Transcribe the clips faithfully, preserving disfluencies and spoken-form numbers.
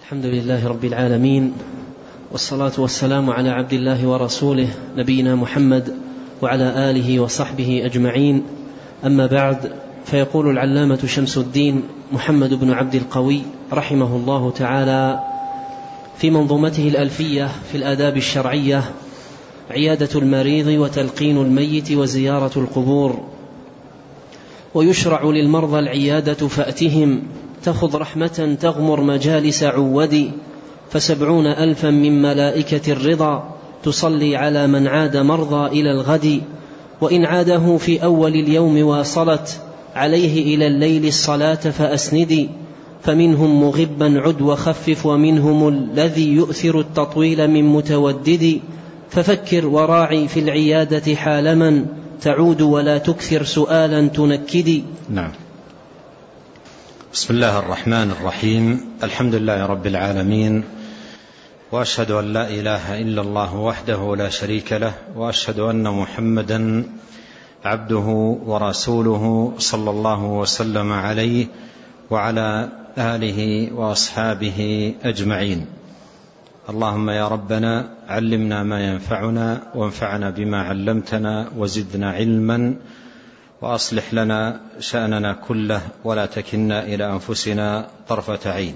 الحمد لله رب العالمين، والصلاة والسلام على عبد الله ورسوله نبينا محمد وعلى آله وصحبه أجمعين. أما بعد، فيقول العلامة شمس الدين محمد بن عبد القوي رحمه الله تعالى في منظومته الألفية في الآداب الشرعية: عيادة المريض وتلقين الميت وزيارة القبور. ويشرع للمرضى العيادة فأتهم، تخذ رحمة تغمر مجالس عودي، فسبعون ألفا من ملائكة الرضا تصلي على من عاد مرضى إلى الغد. وإن عاده في أول اليوم واصلت عليه إلى الليل الصلاة فأسندي، فمنهم مغبا عد وخفف، ومنهم الذي يؤثر التطويل من متودد. ففكر وراعي في العيادة حالما تعود، ولا تكثر سؤالا تنكدي. نعم. بسم الله الرحمن الرحيم. الحمد لله رب العالمين، وأشهد أن لا إله إلا الله وحده لا شريك له، وأشهد أن محمدا عبده ورسوله صلى الله وسلم عليه وعلى آله وأصحابه أجمعين. اللهم يا ربنا علمنا ما ينفعنا، وانفعنا بما علمتنا، وزدنا علما، وأصلح لنا شأننا كله، ولا تكلنا إلى أنفسنا طرفة عين.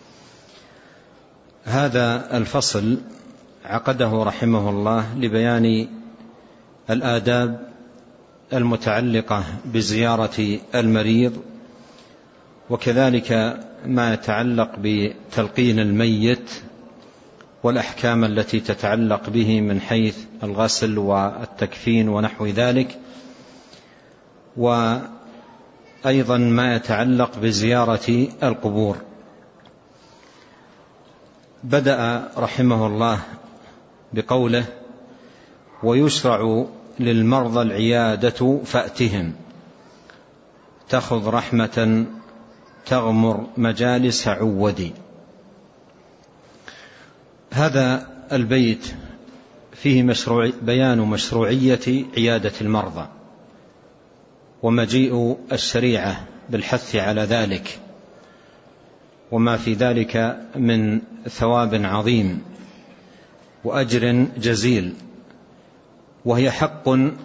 هذا الفصل عقده رحمه الله لبيان الآداب المتعلقة بزيارة المريض، وكذلك ما يتعلق بتلقين الميت والأحكام التي تتعلق به من حيث الغسل والتكفين ونحو ذلك، وأيضا ما يتعلق بزيارة القبور. بدأ رحمه الله بقوله: ويشرع للمرضى العيادة فأتهم، تأخذ رحمة تغمر مجالس عودي. هذا البيت فيه مشروع بيان مشروعية عيادة المرضى، ومجيء الشريعة بالحث على ذلك، وما في ذلك من ثواب عظيم وأجر جزيل. وهي حق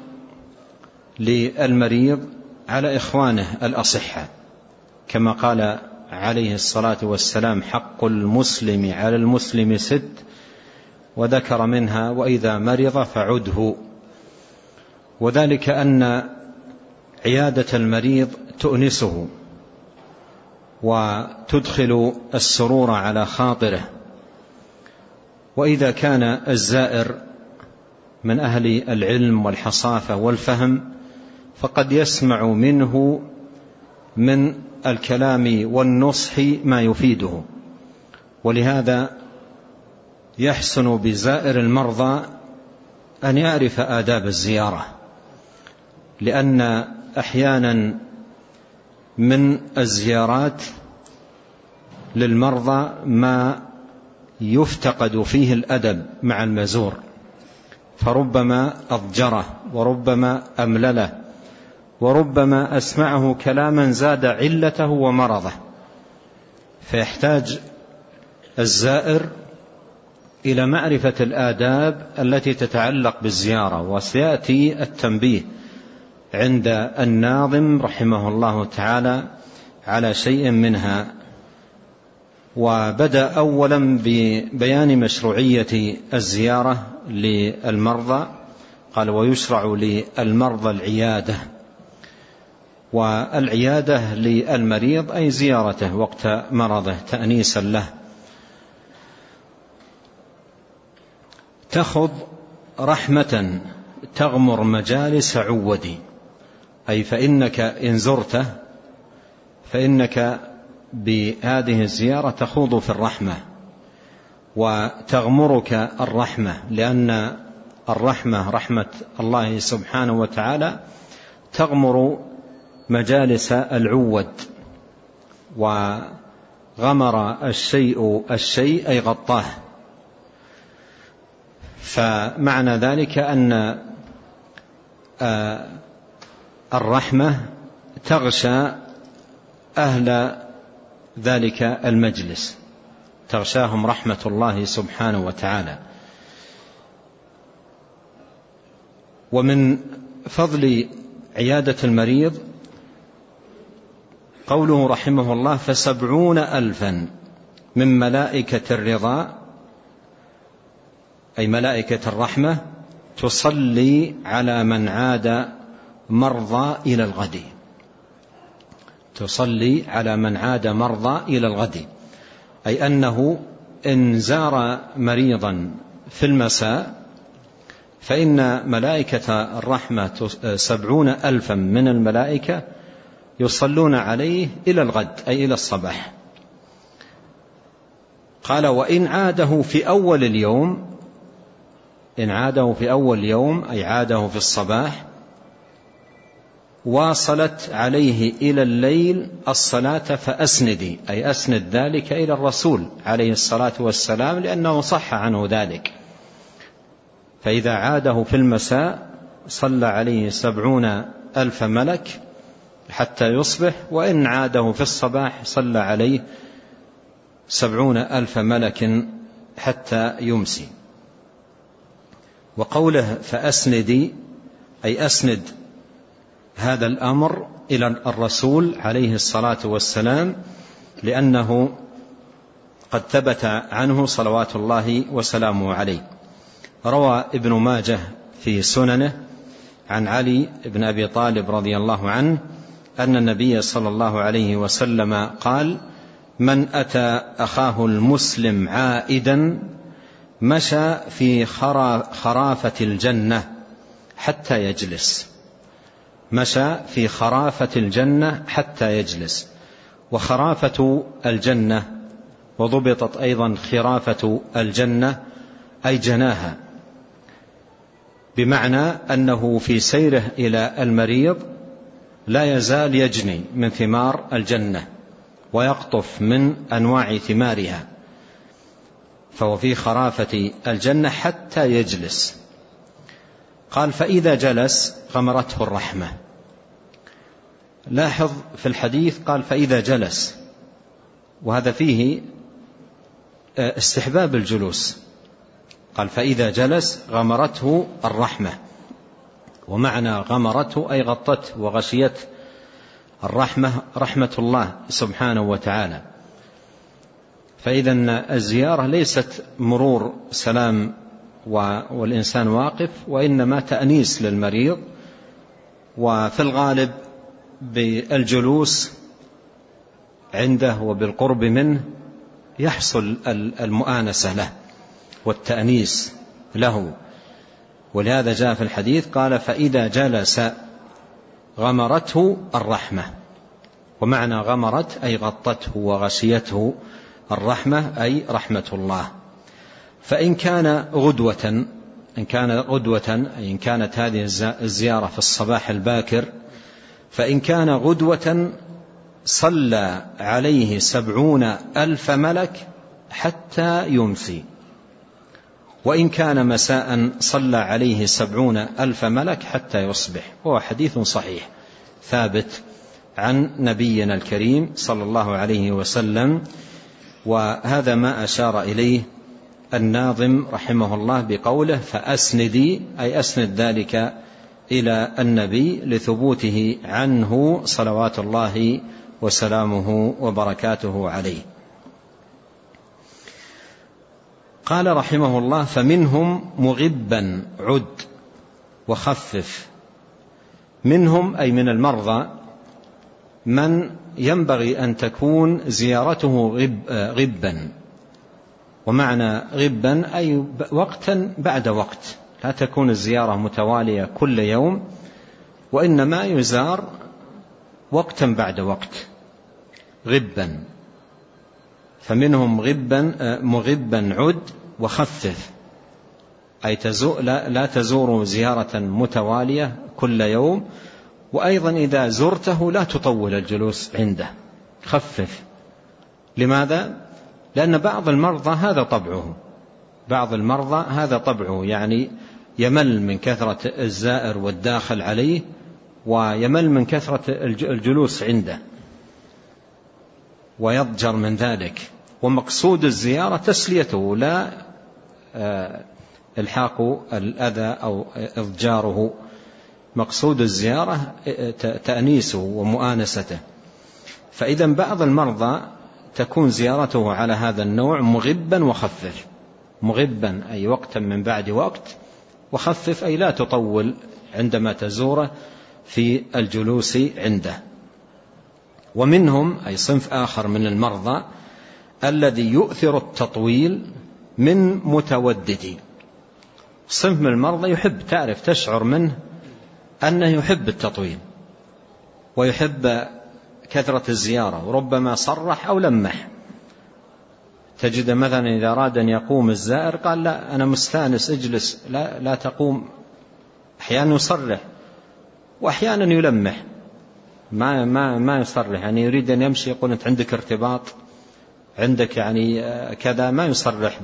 للمريض على إخوانه الأصحة، كما قال عليه الصلاة والسلام: حق المسلم على المسلم ست، وذكر منها: وإذا مرض فعده. وذلك أن عيادة المريض تؤنسه وتدخل السرور على خاطره. وإذا كان الزائر من أهل العلم والحصافة والفهم، فقد يسمع منه من الكلام والنصح ما يفيده. ولهذا يحسن بزائر المرضى أن يعرف آداب الزيارة، لأن أحيانا من الزيارات للمرضى ما يفتقد فيه الأدب مع المزور، فربما أضجره، وربما أملله، وربما أسمعه كلاما زاد علته ومرضه. فيحتاج الزائر إلى معرفة الآداب التي تتعلق بالزيارة، وسيأتي التنبيه عند الناظم رحمه الله تعالى على شيء منها. وبدأ أولا ببيان مشروعية الزيارة للمرضى، قال: ويشرع للمرضى العيادة. والعيادة للمريض أي زيارته وقت مرضه تأنيسا له. تأخذ رحمة تغمر مجالس عودي، أي فإنك إن زرته فإنك بهذه الزيارة تخوض في الرحمة، وتغمرك الرحمة، لأن الرحمة رحمة الله سبحانه وتعالى تغمر مجالس العود. وغمر الشيء الشيء أي غطاه. فمعنى ذلك أن الرحمة تغشى أهل ذلك المجلس، تغشاهم رحمة الله سبحانه وتعالى. ومن فضل عيادة المريض قوله رحمه الله: فسبعون ألفا من ملائكة الرضا، أي ملائكة الرحمة، تصلي على من عاد مرضى إلى الغد. تصلي على من عاد مرضى إلى الغد، أي أنه إن زار مريضا في المساء فإن ملائكة الرحمة سبعون ألفا من الملائكة يصلون عليه إلى الغد، أي إلى الصباح. قال: وإن عاده في أول اليوم، إن عاده في أول يوم أي عاده في الصباح، واصلت عليه إلى الليل الصلاة فأسندي، أي أسند ذلك إلى الرسول عليه الصلاة والسلام، لأنه صح عنه ذلك. فإذا عاده في المساء صلى عليه سبعون ألف ملك حتى يصبح، وإن عاده في الصباح صلى عليه سبعون ألف ملك حتى يمسي. وقوله فأسندي أي أسند هذا الأمر إلى الرسول عليه الصلاة والسلام، لأنه قد ثبت عنه صلوات الله وسلامه عليه. روى ابن ماجه في سننه عن علي بن أبي طالب رضي الله عنه أن النبي صلى الله عليه وسلم قال: من أتى أخاه المسلم عائدا مشى في خرافة الجنة حتى يجلس. مشى في خرافة الجنة حتى يجلس. وخرافة الجنة وضبطت أيضا خرافة الجنة أي جناها، بمعنى أنه في سيره إلى المريض لا يزال يجني من ثمار الجنة ويقطف من أنواع ثمارها، فهو في خرافة الجنة حتى يجلس. قال: فإذا جلس غمرته الرحمة. لاحظ في الحديث قال فإذا جلس، وهذا فيه استحباب الجلوس. قال فإذا جلس غمرته الرحمة، ومعنى غمرته أي غطته وغشيته الرحمة، رحمة الله سبحانه وتعالى. فإذا الزيارة ليست مرور سلام والإنسان واقف، وإنما تأنيس للمريض، وفي الغالب بالجلوس عنده وبالقرب منه يحصل المؤانسة له والتأنيس له. ولهذا جاء في الحديث قال فإذا جلس غمرته الرحمة، ومعنى غمرت أي غطته وغشيته الرحمة أي رحمة الله. فإن كان غدوة، إن كان غدوة أي إن كانت هذه الزيارة في الصباح الباكر، فإن كان غدوة صلى عليه سبعون ألف ملك حتى يمسي، وإن كان مساء صلى عليه سبعون ألف ملك حتى يصبح. وهو حديث صحيح ثابت عن نبينا الكريم صلى الله عليه وسلم. وهذا ما أشار إليه الناظم رحمه الله بقوله فأسندي، أي أسند ذلك إلى النبي لثبوته عنه صلوات الله وسلامه وبركاته عليه. قال رحمه الله فمنهم مغبا عد وخفف. منهم أي من المرضى من ينبغي أن تكون زيارته غب غبا، ومعنى غبا أي وقتا بعد وقت، لا تكون الزيارة متوالية كل يوم، وإنما يزار وقتا بعد وقت غبا. فمنهم غبا مغبا عد وخفف، أي لا تزور زيارة متوالية كل يوم، وأيضا إذا زرته لا تطول الجلوس عنده، خفف. لماذا؟ لأن بعض المرضى هذا طبعه، بعض المرضى هذا طبعه، يعني يمل من كثرة الزائر والداخل عليه، ويمل من كثرة الجلوس عنده ويضجر من ذلك. ومقصود الزيارة تسليته لا الحاق الأذى أو إضجاره. مقصود الزيارة تأنيسه ومؤانسته. فإذا بعض المرضى تكون زيارته على هذا النوع مغبا وخفف. مغبا أي وقتا من بعد وقت، وخفف أي لا تطول عندما تزوره في الجلوس عنده. ومنهم أي صنف آخر من المرضى الذي يؤثر التطويل من متودد. صنف من المرضى يحب، تعرف تشعر منه أنه يحب التطويل ويحب كثرة الزيارة، وربما صرح أو لمح. تجد مثلا إذا أراد أن يقوم الزائر قال لا أنا مستانس اجلس، لا, لا تقوم. أحيانا يصرح وأحيانا يلمح، ما, ما, ما يصرح. يعني يريد أن يمشي يقول أنت عندك ارتباط، عندك يعني كذا، ما يصرح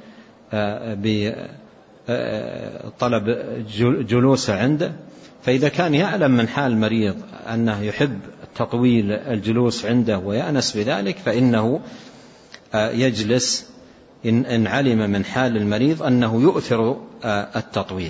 بطلب جلوسه عنده. فإذا كان يعلم من حال المريض أنه يحب تطويل الجلوس عنده ويأنس بذلك، فإنه يجلس إن علم من حال المريض أنه يؤثر التطويل.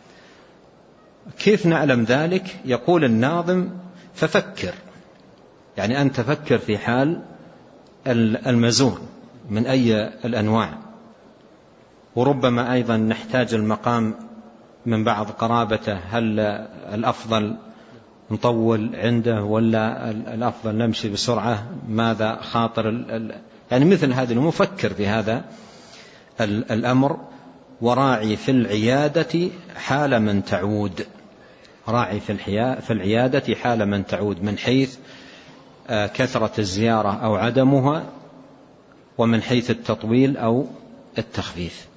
كيف نعلم ذلك؟ يقول الناظم ففكر، يعني أن تفكر في حال المزور من أي الأنواع. وربما أيضا نحتاج المقام من بعض قرابته، هل الأفضل نطول عنده ولا الأفضل نمشي بسرعة؟ ماذا خاطر يعني مثل هذا المفكر في هذا الأمر. وراعي في العيادة حال من تعود، راعي في العيادة حال من تعود، من حيث كثرة الزيارة أو عدمها، ومن حيث التطويل أو التخفيف.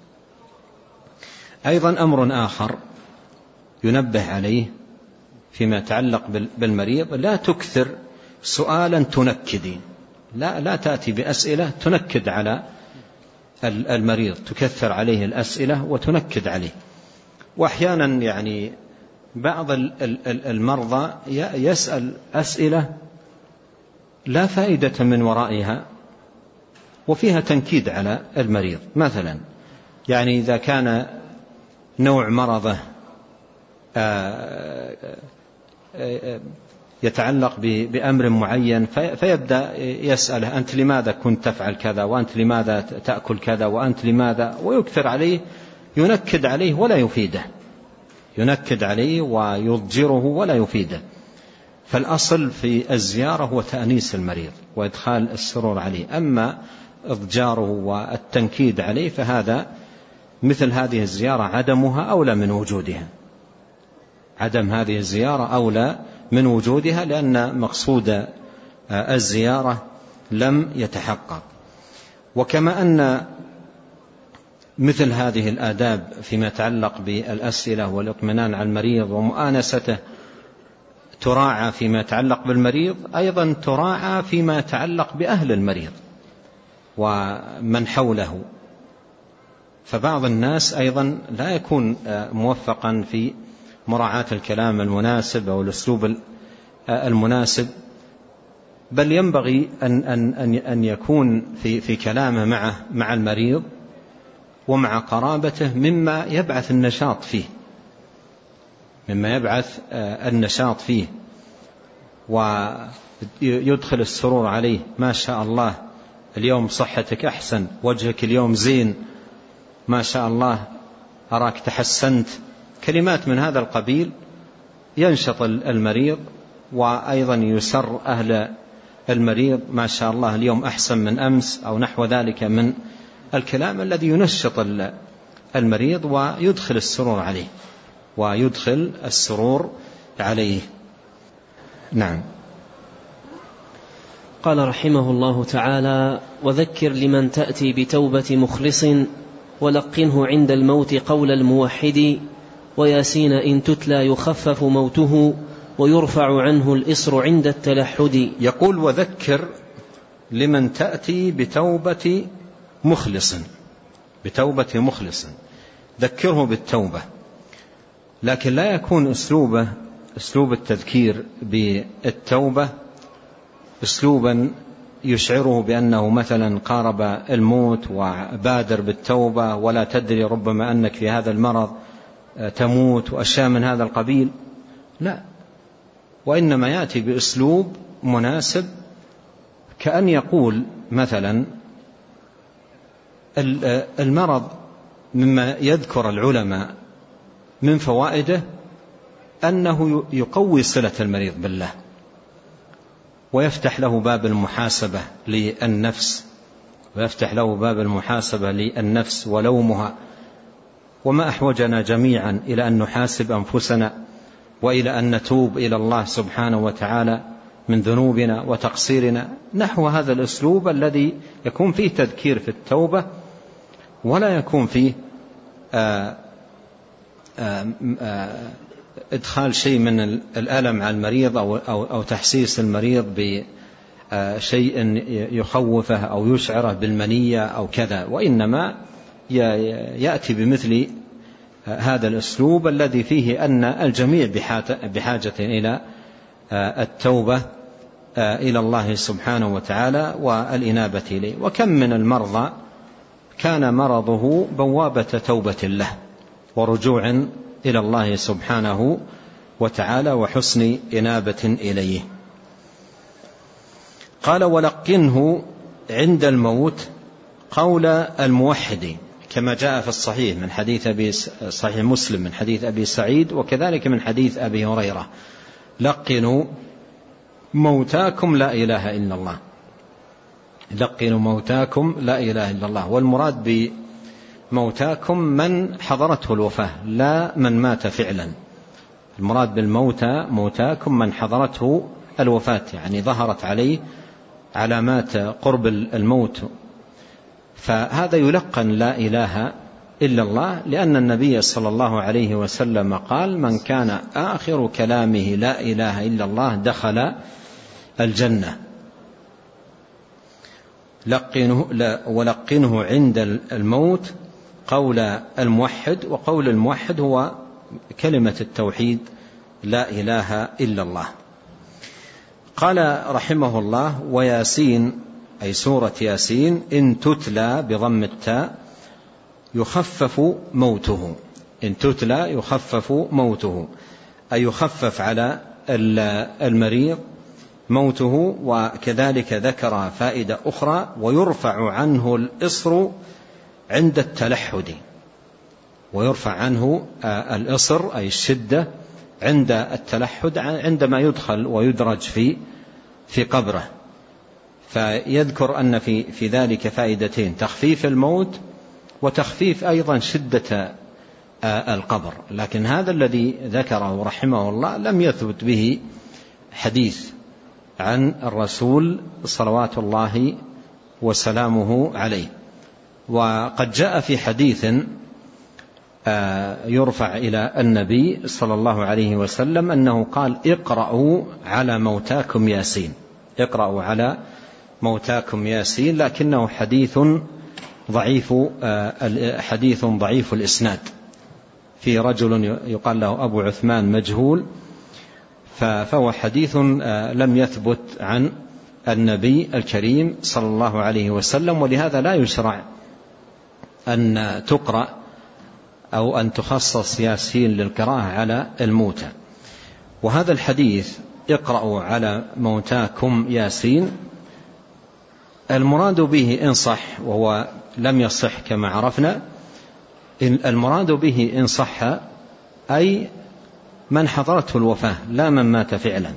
أيضا أمر آخر ينبه عليه فيما يتعلق بالمريض، لا تكثر سؤالا تنكدي، لا, لا تأتي بأسئلة تنكد على المريض، تكثر عليه الأسئلة وتنكد عليه. وأحيانا يعني بعض المرضى يسأل أسئلة لا فائدة من ورائها وفيها تنكيد على المريض. مثلا يعني إذا كان نوع مرضه يتعلق بأمر معين فيبدأ يسأله أنت لماذا كنت تفعل كذا، وأنت لماذا تأكل كذا، وأنت لماذا، ويكثر عليه، ينكد عليه ولا يفيده، ينكد عليه ويضجره ولا يفيده. فالأصل في الزيارة هو تأنيس المريض وإدخال السرور عليه. أما إضجاره والتنكيد عليه فهذا مثل هذه الزيارة عدمها أولى من وجودها، عدم هذه الزيارة أولى من وجودها، لأن مقصود الزيارة لم يتحقق. وكما أن مثل هذه الآداب فيما يتعلق بالأسئلة والإطمئنان على المريض ومؤانسته تراعى فيما يتعلق بالمريض، أيضا تراعى فيما يتعلق بأهل المريض ومن حوله. فبعض الناس أيضا لا يكون موفقا في مراعاة الكلام المناسب أو الأسلوب المناسب، بل ينبغي أن, أن, أن يكون في, في كلامه معه مع المريض ومع قرابته مما يبعث النشاط فيه، مما يبعث النشاط فيه ويدخل السرور عليه. ما شاء الله اليوم صحتك أحسن، وجهك اليوم زين، ما شاء الله أراك تحسنت. كلمات من هذا القبيل ينشط المريض، وأيضا يسر أهل المريض، ما شاء الله اليوم أحسن من أمس، أو نحو ذلك من الكلام الذي ينشط المريض ويدخل السرور عليه ويدخل السرور عليه. نعم. قال رحمه الله تعالى: وذكر لمن تأتي بتوبة مخلص، ولقنه عند الموت قول الموحد، وياسين إن تتلى يخفف موته، ويرفع عنه الإصر عند التلحد. يقول: وذكر لمن تأتي بتوبة مخلص، بتوبة مخلص، ذكره بالتوبة، لكن لا يكون أسلوبه أسلوب التذكير بالتوبة أسلوبا يشعره بأنه مثلا قارب الموت وبادر بالتوبة ولا تدري ربما أنك في هذا المرض تموت وأشياء من هذا القبيل، لا، وإنما يأتي بأسلوب مناسب، كأن يقول مثلا المرض مما يذكر العلماء من فوائده أنه يقوي صلة المريض بالله، ويفتح له باب المحاسبة للنفس ويفتح له باب المحاسبة للنفس ولومها. وما أحوجنا جميعا إلى أن نحاسب أنفسنا وإلى أن نتوب إلى الله سبحانه وتعالى من ذنوبنا وتقصيرنا نحو هذا الأسلوب الذي يكون فيه تذكير في التوبة ولا يكون فيه آآ آآ آآ إدخال شيء من الألم على المريض أو, أو, أو تحسيس المريض بشيء يخوفه أو يشعره بالمنية أو كذا، وإنما يأتي بمثل هذا الأسلوب الذي فيه أن الجميع بحاجة إلى التوبة إلى الله سبحانه وتعالى والإنابة إليه. وكم من المرضى كان مرضه بوابة توبة له ورجوع إلى الله سبحانه وتعالى وحسن إنابة إليه. قال ولقنه عند الموت قول الموحد كما جاء في الصحيح من حديث أبي صحيح مسلم من حديث أبي سعيد وكذلك من حديث أبي هريرة: لقنوا موتاكم لا إله إلا الله، لقنوا موتاكم لا إله إلا الله. والمراد بموتاكم من حضرته الوفاة لا من مات فعلا. المراد بالموتى موتاكم من حضرته الوفاة، يعني ظهرت عليه علامات قرب الموت، فهذا يلقن لا إله إلا الله، لأن النبي صلى الله عليه وسلم قال: من كان آخر كلامه لا إله إلا الله دخل الجنة. لقنه ولقنه عند الموت قول الموحد، وقول الموحد هو كلمة التوحيد لا إله إلا الله. قال رحمه الله: وياسين أي سورة ياسين إن تتلى بضم التاء يخفف موته، إن تتلى يخفف موته أي يخفف على المريض موته. وكذلك ذكر فائدة أخرى: ويرفع عنه الإصر عند التلحد، ويرفع عنه الإصر أي الشدة عند التلحد عندما يدخل ويدرج في في قبره. فيذكر أن في في ذلك فائدتين: تخفيف الموت وتخفيف أيضا شدة القبر. لكن هذا الذي ذكره رحمه الله لم يثبت به حديث عن الرسول صلوات الله وسلامه عليه. وقد جاء في حديث يرفع إلى النبي صلى الله عليه وسلم أنه قال: اقرأوا على موتاكم ياسين، اقرأوا على موتاكم ياسين، لكنه حديث ضعيف، حديث ضعيف الإسناد، في رجل يقال له أبو عثمان مجهول، فهو حديث لم يثبت عن النبي الكريم صلى الله عليه وسلم، ولهذا لا يشرع أن تقرأ أو أن تخصص ياسين للقراءة على الموتى. وهذا الحديث اقرأوا على موتاكم ياسين المراد به إن صح، وهو لم يصح كما عرفنا، المراد به إن صح أي من حضرته الوفاة لا من مات فعلا.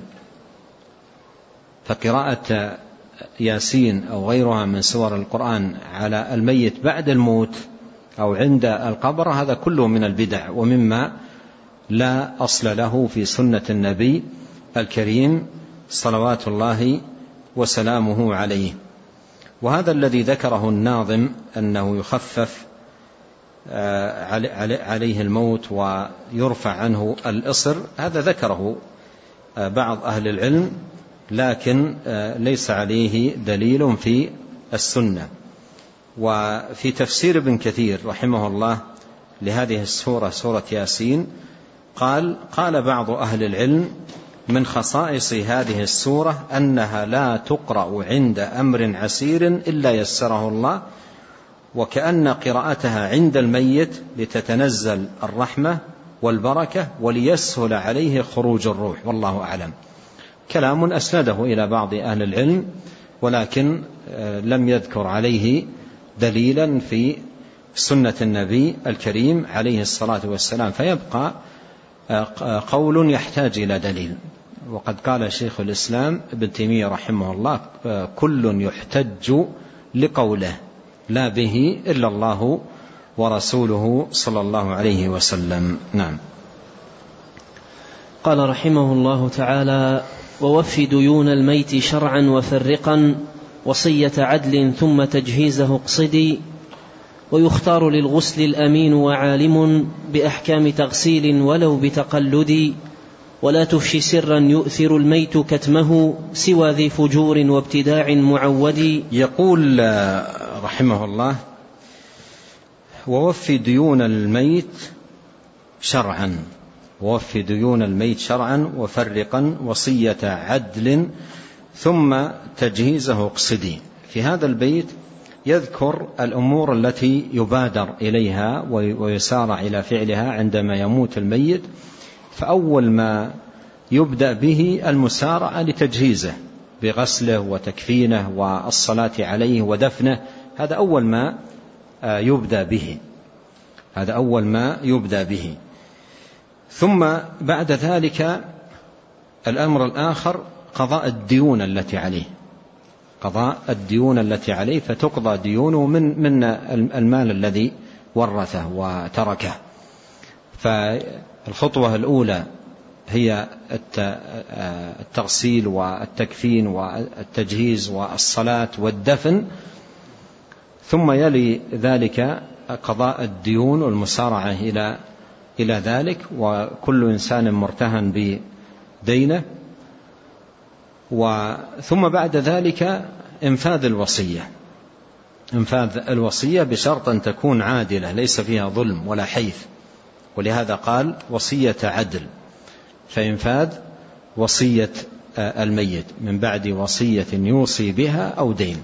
فقراءة ياسين أو غيرها من سور القرآن على الميت بعد الموت أو عند القبر هذا كله من البدع ومما لا أصل له في سنة النبي الكريم صلوات الله وسلامه عليه. وهذا الذي ذكره الناظم أنه يخفف عليه الموت ويرفع عنه الإصر، هذا ذكره بعض أهل العلم، لكن ليس عليه دليل في السنة. وفي تفسير ابن كثير رحمه الله لهذه السورة، سورة ياسين، قال قال بعض أهل العلم من خصائص هذه السورة أنها لا تقرأ عند أمر عسير إلا يسره الله، وكأن قراءتها عند الميت لتتنزل الرحمة والبركة وليسهل عليه خروج الروح، والله أعلم. كلام أسنده إلى بعض أهل العلم، ولكن لم يذكر عليه دليلا في سنة النبي الكريم عليه الصلاة والسلام، فيبقى قول يحتاج إلى دليل. وقد قال شيخ الإسلام ابن تيمية رحمه الله: كل يحتج لقوله لا به إلا الله ورسوله صلى الله عليه وسلم. نعم. قال رحمه الله تعالى: ووف ديون الميت شرعا وفرقا وصية عدل ثم تجهيزه اقصدي، ويختار للغسل الأمين وعالم بأحكام تغسيل ولو بتقلد، ولا تفشي سرا يؤثر الميت كتمه سوى ذي فجور وابتداع معود. يقول رحمه الله: ووف ديون الميت شرعا ووف ديون الميت شرعا وفرقا وصية عدل ثم تجهيزه اقصدي. في هذا البيت يذكر الأمور التي يبادر إليها ويسارع إلى فعلها عندما يموت الميت، فأول ما يبدأ به المسارعة لتجهيزه بغسله وتكفينه والصلاة عليه ودفنه. هذا أول ما يبدأ به هذا أول ما يبدأ به ثم بعد ذلك الأمر الآخر قضاء الديون التي عليه قضاء الديون التي عليه فتقضى ديونه من من المال الذي ورثه وتركه. فالخطوة الأولى هي التغسيل والتكفين والتجهيز والصلاة والدفن، ثم يلي ذلك قضاء الديون والمسارعة إلى إلى ذلك، وكل إنسان مرتهن بدينه، ثم بعد ذلك إنفاذ الوصية إنفاذ الوصية بشرط أن تكون عادلة ليس فيها ظلم ولا حيث، ولهذا قال وصية عدل، فإنفاذ وصية الميت من بعد وصية يوصي بها أو دين.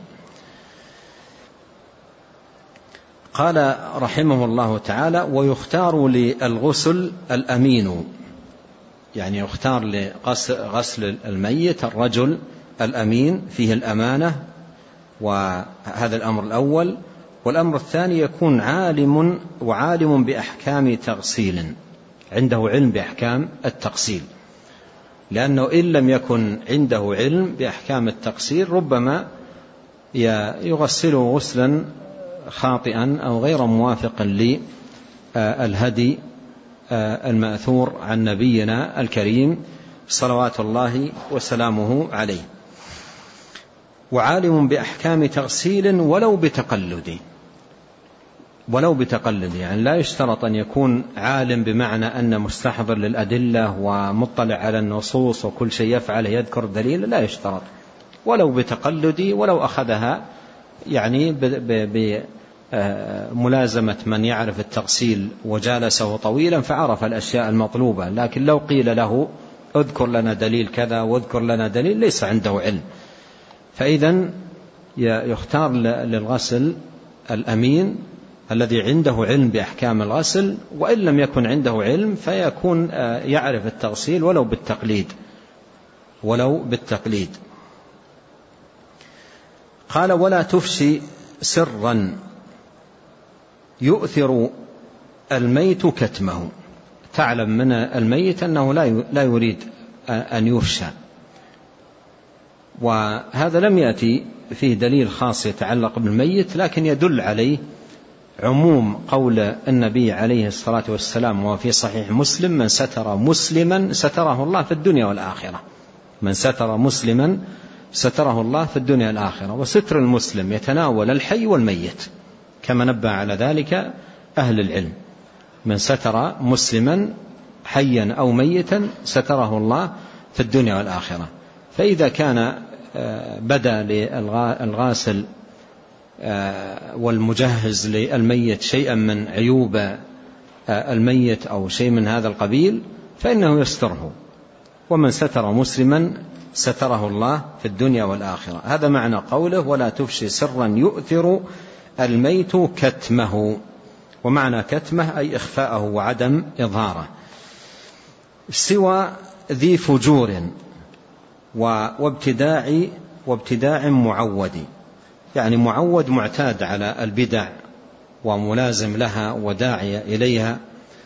قال رحمه الله تعالى: ويختار للغسل الأمين، يعني يختار لغسل الميت الرجل الأمين فيه الأمانة، وهذا الأمر الأول. والأمر الثاني يكون عالم وعالم بأحكام تغسيل، عنده علم بأحكام التغسيل، لأنه إن لم يكن عنده علم بأحكام التغسيل ربما يغسله غسلا خاطئا أو غير موافق للهدي المأثور عن نبينا الكريم صلوات الله وسلامه عليه. وعالم بأحكام تغسيل ولو بتقلد ولو بتقلد يعني لا يشترط أن يكون عالم بمعنى أن مستحضر للأدلة ومطلع على النصوص وكل شيء يفعله يذكر دليل، لا يشترط، ولو بتقلد، ولو أخذها يعني بملازمة من يعرف التغسيل وجالسه طويلا فعرف الأشياء المطلوبة. لكن لو قيل له اذكر لنا دليل كذا واذكر لنا دليل ليس عنده علم، فإذن يختار للغسل الأمين الذي عنده علم بأحكام الغسل، وإن لم يكن عنده علم فيكون يعرف التغسيل ولو بالتقليد ولو بالتقليد. قال: ولا تفشي سرا يؤثر الميت كتمه، تعلم من الميت أنه لا يريد أن يفشى، وهذا لم يأتي فيه دليل خاص يتعلق بالميت، لكن يدل عليه عموم قول النبي عليه الصلاة والسلام وفي صحيح مسلم: من ستر مسلما ستره الله في الدنيا والآخرة من ستر مسلما ستره الله في الدنيا والآخرة. وستر المسلم يتناول الحي والميت كما نبه على ذلك أهل العلم، من ستر مسلما حيا أو ميتا ستره الله في الدنيا والآخرة. فإذا كان بدا للغاسل والمجهز للميت شيئا من عيوب الميت أو شيء من هذا القبيل فإنه يستره ومن ستر مسلما ستره الله في الدنيا والآخرة. هذا معنى قوله ولا تفشي سرا يؤثر الميت كتمه. ومعنى كتمه أي إخفاءه وعدم إظهاره. سوى ذي فجور وابتداع وابتداع معود، يعني معود معتاد على البدع وملازم لها وداعي إليها،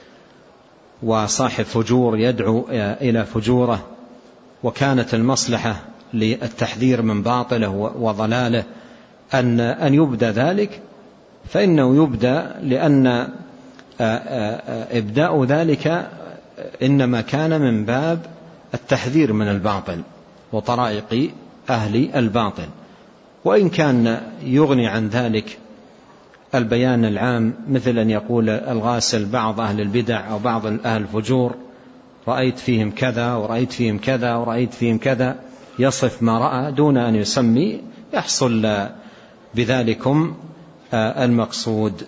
وصاحب فجور يدعو إلى فجوره، وكانت المصلحة للتحذير من باطله وضلاله أن أن يبدأ ذلك، فإنه يبدأ لأن إبداء ذلك إنما كان من باب التحذير من الباطل وطرائق أهل الباطل، وإن كان يغني عن ذلك البيان العام، مثل أن يقول الغاسل بعض أهل البدع أو بعض أهل الفجور رأيت فيهم كذا ورأيت فيهم كذا ورأيت فيهم كذا، يصف ما رأى دون أن يسمي، يحصل بذلكم المقصود.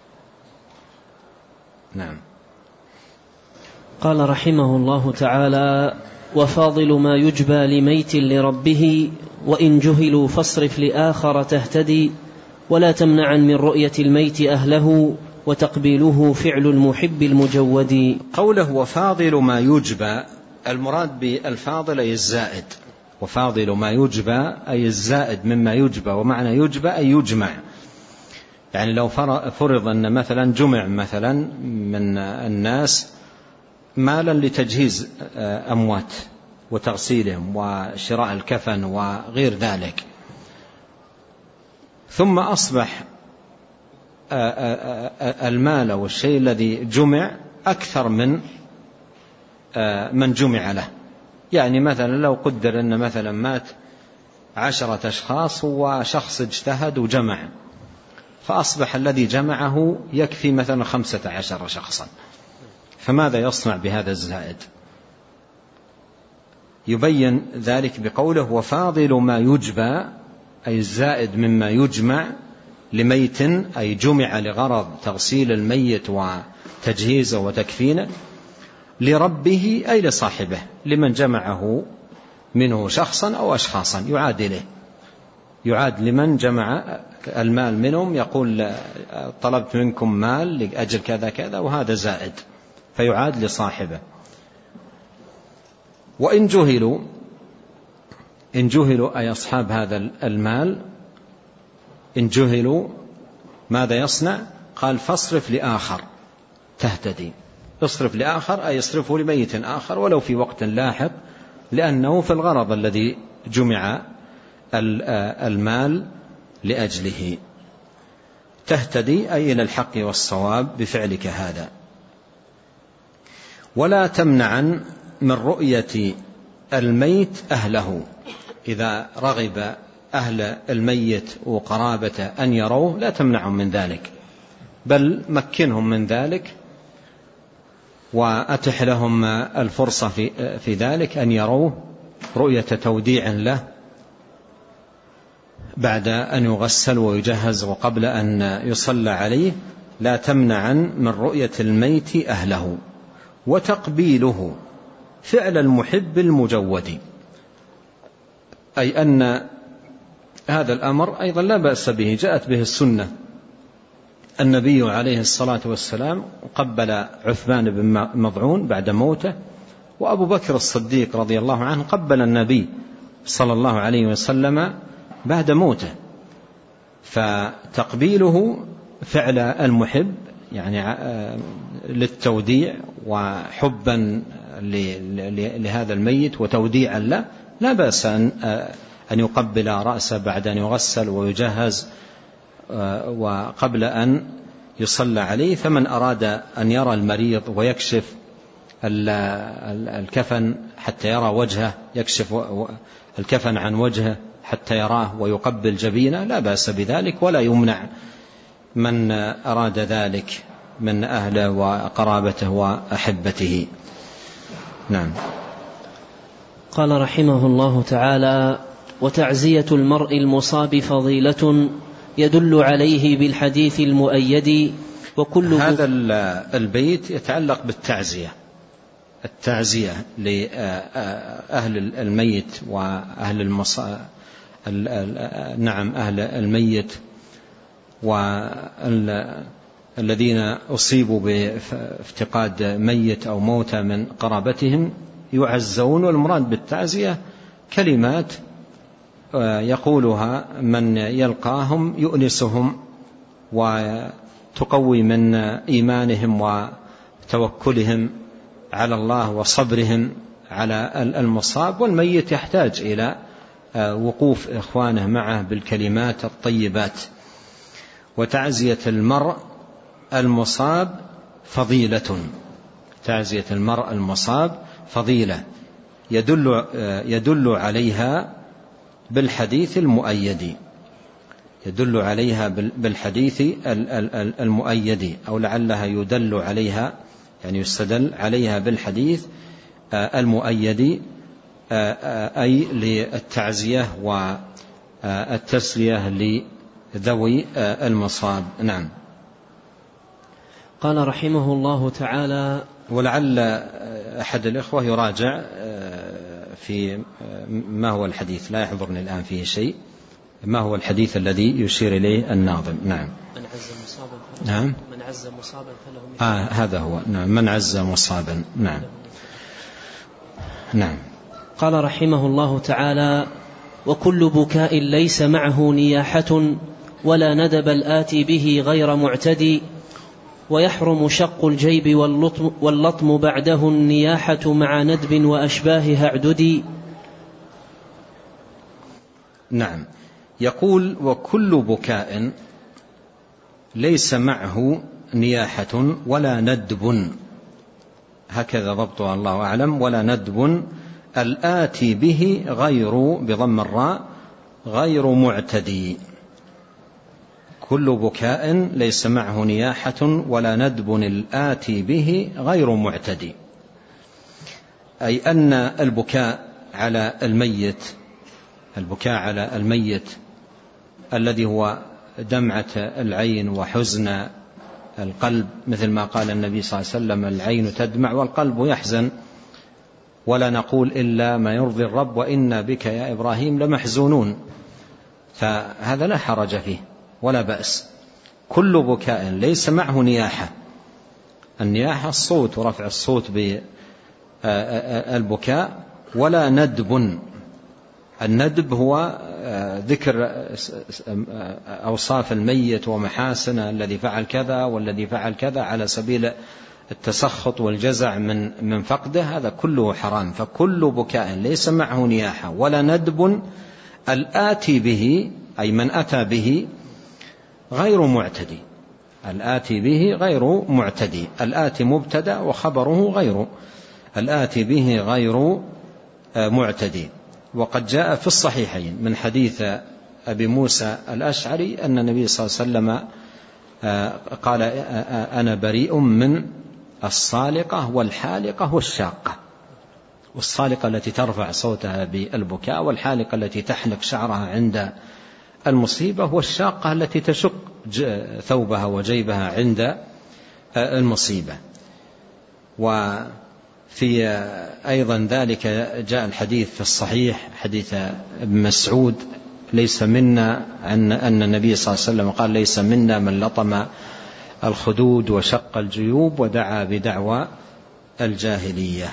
نعم. قال رحمه الله تعالى: وفاضل ما يجبى لميت لربه وإن جهلوا فاصرف لآخر تهتدي ولا تمنعا من رؤية الميت أهله وتقبيله فعل المحب المجود. قوله وفاضل ما يجبى، المراد بالفاضل أي الزائد، وفاضل ما يجبى أي الزائد مما يجبى، ومعنى يجبى أي يجمع. يعني لو فرض أن مثلا جمع مثلا من الناس مالا لتجهيز أموات وتغسيلهم وشراء الكفن وغير ذلك، ثم أصبح المال والشيء الذي جمع أكثر من من جمع له. يعني مثلا لو قدر أن مثلا مات عشرة أشخاص وشخص اجتهد وجمع، فأصبح الذي جمعه يكفي مثلا خمسة عشر شخصا، فماذا يصنع بهذا الزائد؟ يبين ذلك بقوله وفاضل ما يجبى أي الزائد مما يجمع لميت، أي جمع لغرض تغسيل الميت وتجهيزه وتكفينه، لربه أي لصاحبه، لمن جمعه منه شخصا أو أشخاصا يعاد إليه، يعاد لمن جمع المال منهم، يقول طلبت منكم مال لأجل كذا كذا وهذا زائد، فيعاد لصاحبه. وإن جهلوا، إن جهلوا أي أصحاب هذا المال، إن جهلوا ماذا يصنع؟ قال فاصرف لآخر تهتدي. اصرف لآخر أي اصرفه لميت آخر ولو في وقت لاحق، لأنه في الغرض الذي جمع المال لأجله. تهتدي أي إلى الحق والصواب بفعلك هذا. ولا تمنعا من رؤية الميت أهله، إذا رغب أهل الميت وقرابته أن يروه لا تمنعهم من ذلك، بل مكنهم من ذلك وأتح لهم الفرصة في, في ذلك أن يروه رؤية توديع له بعد أن يغسل ويجهز وقبل أن يصلى عليه. لا تمنعا من رؤية الميت أهله. وتقبيله فعل المحب المجود، أي أن هذا الأمر أيضا لا بأس به، جاءت به السنة. النبي عليه الصلاة والسلام قبل عثمان بن مضعون بعد موته، وأبو بكر الصديق رضي الله عنه قبل النبي صلى الله عليه وسلم بعد موته. فتقبيله فعل المحب، يعني للتوديع وحبا لهذا الميت وتوديعا له، لا بأس أن يقبل رأسه بعد أن يغسل ويجهز وقبل أن يصلى عليه. فمن أراد أن يرى المريض ويكشف الكفن حتى يرى وجهه، يكشف الكفن عن وجهه حتى يراه ويقبل جبينه، لا بأس بذلك، ولا يمنع من أراد ذلك من أهله وقرابته وأحبته. نعم. قال رحمه الله تعالى: وتعزية المرء المصاب فضيلة يدل عليه بالحديث المؤيد. وكل هذا البيت يتعلق بالتعزية، التعزية لأهل الميت وأهل المصاب، نعم أهل الميت والذين أصيبوا بافتقاد ميت أو موتى من قرابتهم يعزون. والمراد بالتعزية كلمات يقولها من يلقاهم يؤنسهم وتقوي من إيمانهم وتوكلهم على الله وصبرهم على المصاب. والميت يحتاج إلى وقوف إخوانه معه بالكلمات الطيبات. وتعزية المرء المصاب فضيلة، تعزية المرء المصاب فضيلة يدل, يدل عليها بالحديث المؤيد، يدل عليها بالحديث المؤيد، أو لعلها يدل عليها يعني يستدل عليها بالحديث المؤيد، أي للتعزية والتسلية لذوي المصاب. نعم. قال رحمه الله تعالى: ولعل أحد الإخوة يراجع في ما هو الحديث، لا يحضرني الآن فيه شيء، ما هو الحديث الذي يشير إليه الناظم. نعم. من عز مصابا نعم. من عز مصابا فله آه هذا هو. نعم. من عز مصابا. نعم. نعم. قال رحمه الله تعالى: وكل بكاء ليس معه نياحة ولا ندب الآتي به غير معتدي، ويحرم شق الجيب واللطم, واللطم بعده النياحة مع ندب وأشباهها اعددي. نعم. يقول: وكل بكاء ليس معه نياحة ولا ندب، هكذا ضبطها الله أعلم، ولا ندب الآتي به غير بضم الراء غير معتدي. كل بكاء ليس معه نياحة ولا ندب الآتي به غير معتدي، أي أن البكاء على الميت، البكاء على الميت الذي هو دمعة العين وحزن القلب، مثل ما قال النبي صلى الله عليه وسلم: العين تدمع والقلب يحزن، ولا نقول إلا ما يرضي الرب وإنا بك يا إبراهيم لمحزونون. فهذا لا حرج فيه ولا بأس. كل بكاء ليس معه نياحة، النياحة الصوت ورفع الصوت بالبكاء، ولا ندب. الندب هو ذكر أوصاف الميت ومحاسن الذي فعل كذا والذي فعل كذا على سبيل التسخط والجزع من من فقده، هذا كله حرام. فكل بكاء ليس معه نياحة ولا ندب الآتي به، أي من أتى به، غير معتدي. الآتي به غير معتدي، الآتي مبتدأ وخبره غير، الآتي به غير معتدي. وقد جاء في الصحيحين من حديث أبي موسى الأشعري أن النبي صلى الله عليه وسلم قال: أنا بريء من الصالقة والحالقة والشاقة. والصالقة التي ترفع صوتها بالبكاء، والحالقة التي تحلق شعرها عند المصيبة، والشاقة التي تشق ثوبها وجيبها عند المصيبة. وفي أيضا ذلك جاء الحديث في الصحيح حديث ابن مسعود: ليس منا، أن أن النبي صلى الله عليه وسلم قال: ليس منا من لطم الخدود وشق الجيوب ودعا بدعوى الجاهلية.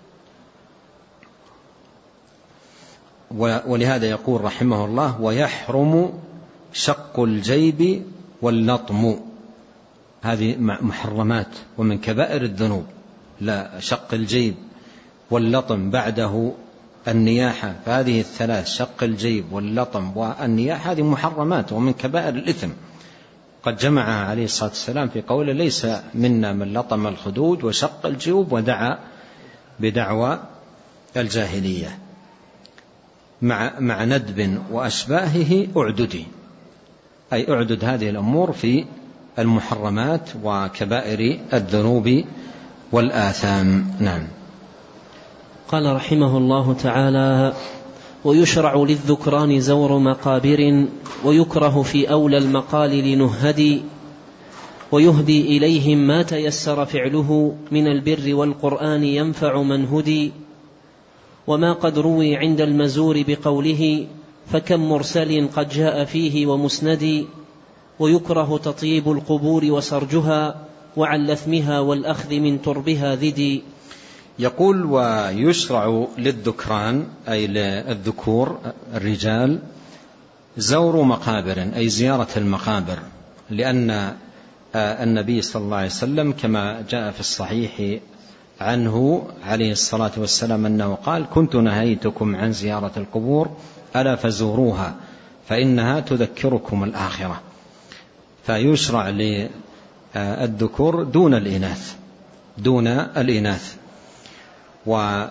ولهذا يقول رحمه الله: ويحرم شق الجيب واللطم. هذه محرمات ومن كبائر الذنوب، لا شق الجيب واللطم بعده النياحة، فهذه الثلاث: شق الجيب واللطم والنياحة، هذه محرمات ومن كبائر الإثم. قد جمعها عليه الصلاة والسلام في قوله: ليس منا من لطم الخدود وشق الجيوب ودعا بدعوى الجاهلية. مع, مع ندب وأشباهه أعددي، أي أعدد هذه الأمور في المحرمات وكبائر الذنوب والآثام. نعم. قال رحمه الله تعالى: ويشرع للذكران زور مقابر، ويكره في أولى المقال لنهدي، ويهدي إليهم ما تيسر فعله من البر والقرآن ينفع من هدي. وما قد روي عند المزور بقوله فكم مرسل قد جاء فيه ومسند. ويكره تطيب القبور وسرجها وعن لثمها والأخذ من تربها ذدي. يقول ويشرع للذكران أي للذكور الرجال زور مقابر أي زيارة المقابر، لأن النبي صلى الله عليه وسلم كما جاء في الصحيح عنه عليه الصلاة والسلام أنه قال كنت نهيتكم عن زيارة القبور ألا فزوروها فإنها تذكركم الآخرة. فيشرع للذكور دون الإناث دون الإناث. وفي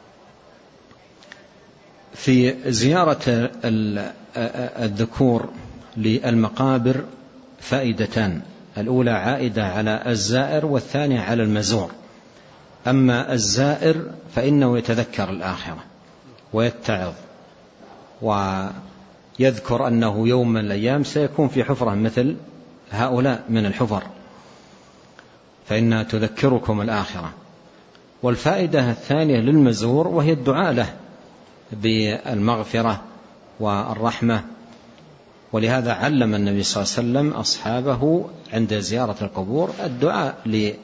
زيارة الذكور للمقابر فائدتان، الأولى عائدة على الزائر والثانية على المزور. أما الزائر فإنه يتذكر الآخرة ويتعظ ويذكر أنه يوم من الأيام سيكون في حفرة مثل هؤلاء من الحفر، فإنها تذكركم الآخرة. والفائدة الثانية للمزور وهي الدعاء له بالمغفرة والرحمة. ولهذا علم النبي صلى الله عليه وسلم أصحابه عند زيارة القبور الدعاء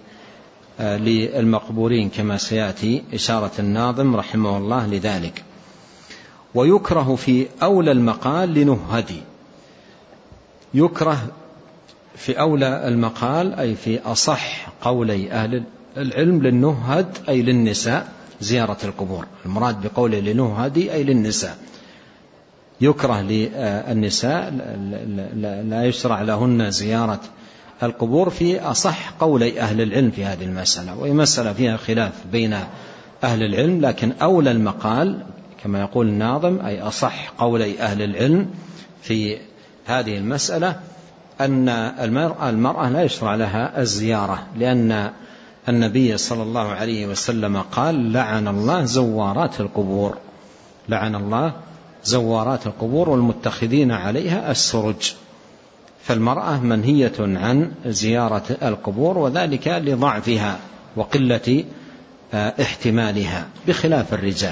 للمقبورين كما سيأتي إشارة الناظم رحمه الله لذلك. ويكره في أولى المقال لنهدي، يكره في أولى المقال أي في أصح قولي أهل العلم للنهد أي للنساء زيارة القبور. المراد بقوله لنهدي أي للنساء، يكره للنساء لا يشرع لهن زيارة القبور في أصح قولي أهل العلم في هذه المسألة، وهي مسألة فيها خلاف بين أهل العلم، لكن أولى المقال كما يقول الناظم أي أصح قولي أهل العلم في هذه المسألة أن المرأة, المرأة لا يشرع لها الزيارة، لأن النبي صلى الله عليه وسلم قال لعن الله زوارات القبور، لعن الله زوارات القبور والمتخذين عليها السرج. فالمرأة منهية عن زيارة القبور، وذلك لضعفها وقلة احتمالها بخلاف الرجال.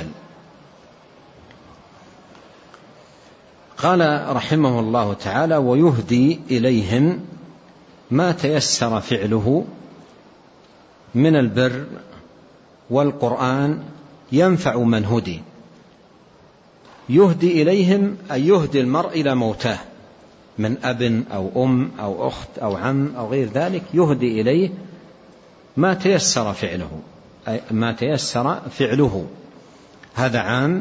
قال رحمه الله تعالى ويهدي إليهم ما تيسر فعله من البر والقرآن ينفع من هدي. يهدي إليهم أي يهدي المرء إلى موتاه من أب أو أم أو أخت أو عم أو غير ذلك، يهدي إليه ما تيسر فعله، أي ما تيسر فعله. هذا عام.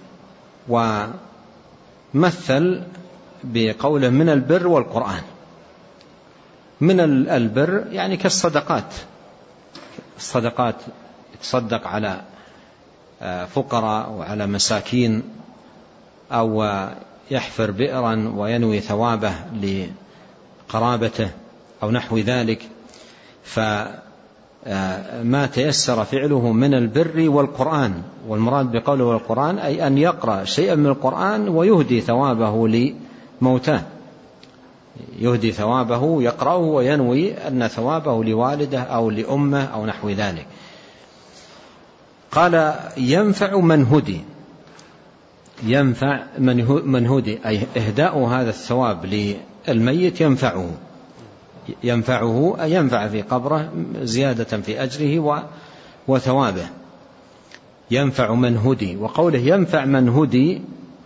ومثل بقوله من البر والقرآن. من البر يعني كالصدقات، الصدقات يتصدق على فقراء وعلى مساكين، أو يحفر بئرا وينوي ثوابه لقرابته أو نحو ذلك. فما تيسر فعله من البر والقرآن. والمراد بقوله والقرآن أي أن يقرأ شيئا من القرآن ويهدي ثوابه لموتاه، يهدي ثوابه يقرأه وينوي أن ثوابه لوالده أو لأمه أو نحو ذلك. قال ينفع من هدي، ينفع من هدي أي إهداء هذا الثواب للميت ينفعه، ينفعه أي ينفع في قبره زيادة في أجره وثوابه. ينفع من هدي. وقوله ينفع من هدي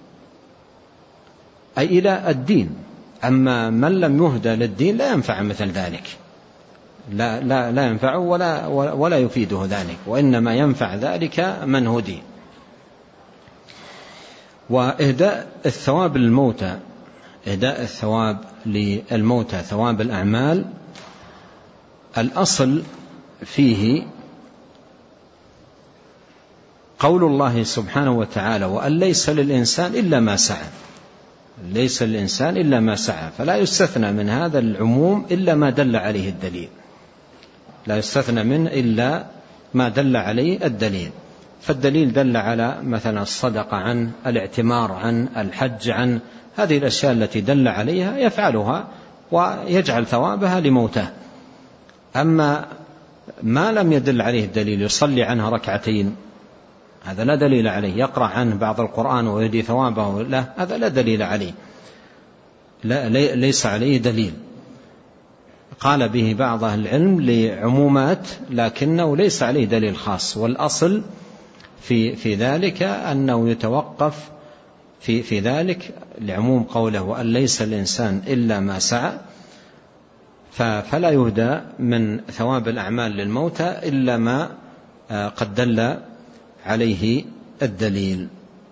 أي إلى الدين، أما من لم يهدى للدين لا ينفع مثل ذلك، لا, لا, لا ينفعه ولا, ولا يفيده ذلك، وإنما ينفع ذلك من هدي. وإهداء الثواب للموتى، إهداء الثواب للموتى ثواب الأعمال، الأصل فيه قول الله سبحانه وتعالى وأن ليس للإنسان إلا ما سعى، ليس للإنسان إلا ما سعى، فلا يستثنى من هذا العموم إلا ما دل عليه الدليل، لا يستثنى منه إلا ما دل عليه الدليل. فالدليل دل على مثلا الصدقة عن الاعتمار عن الحج عن هذه الأشياء التي دل عليها يفعلها ويجعل ثوابها لموته. أما ما لم يدل عليه الدليل يصلي عنها ركعتين هذا لا دليل عليه، يقرأ عنه بعض القرآن ويدي ثوابه له هذا لا دليل عليه، لا ليس عليه دليل. قال به بعض أهل العلم لعمومات لكنه ليس عليه دليل خاص، والأصل في في ذلك أنه يتوقف في في ذلك لعموم قوله وأن ليس الإنسان إلا ما سعى، فلا يهدى من ثواب الأعمال للموتى إلا ما قد دل عليه الدليل.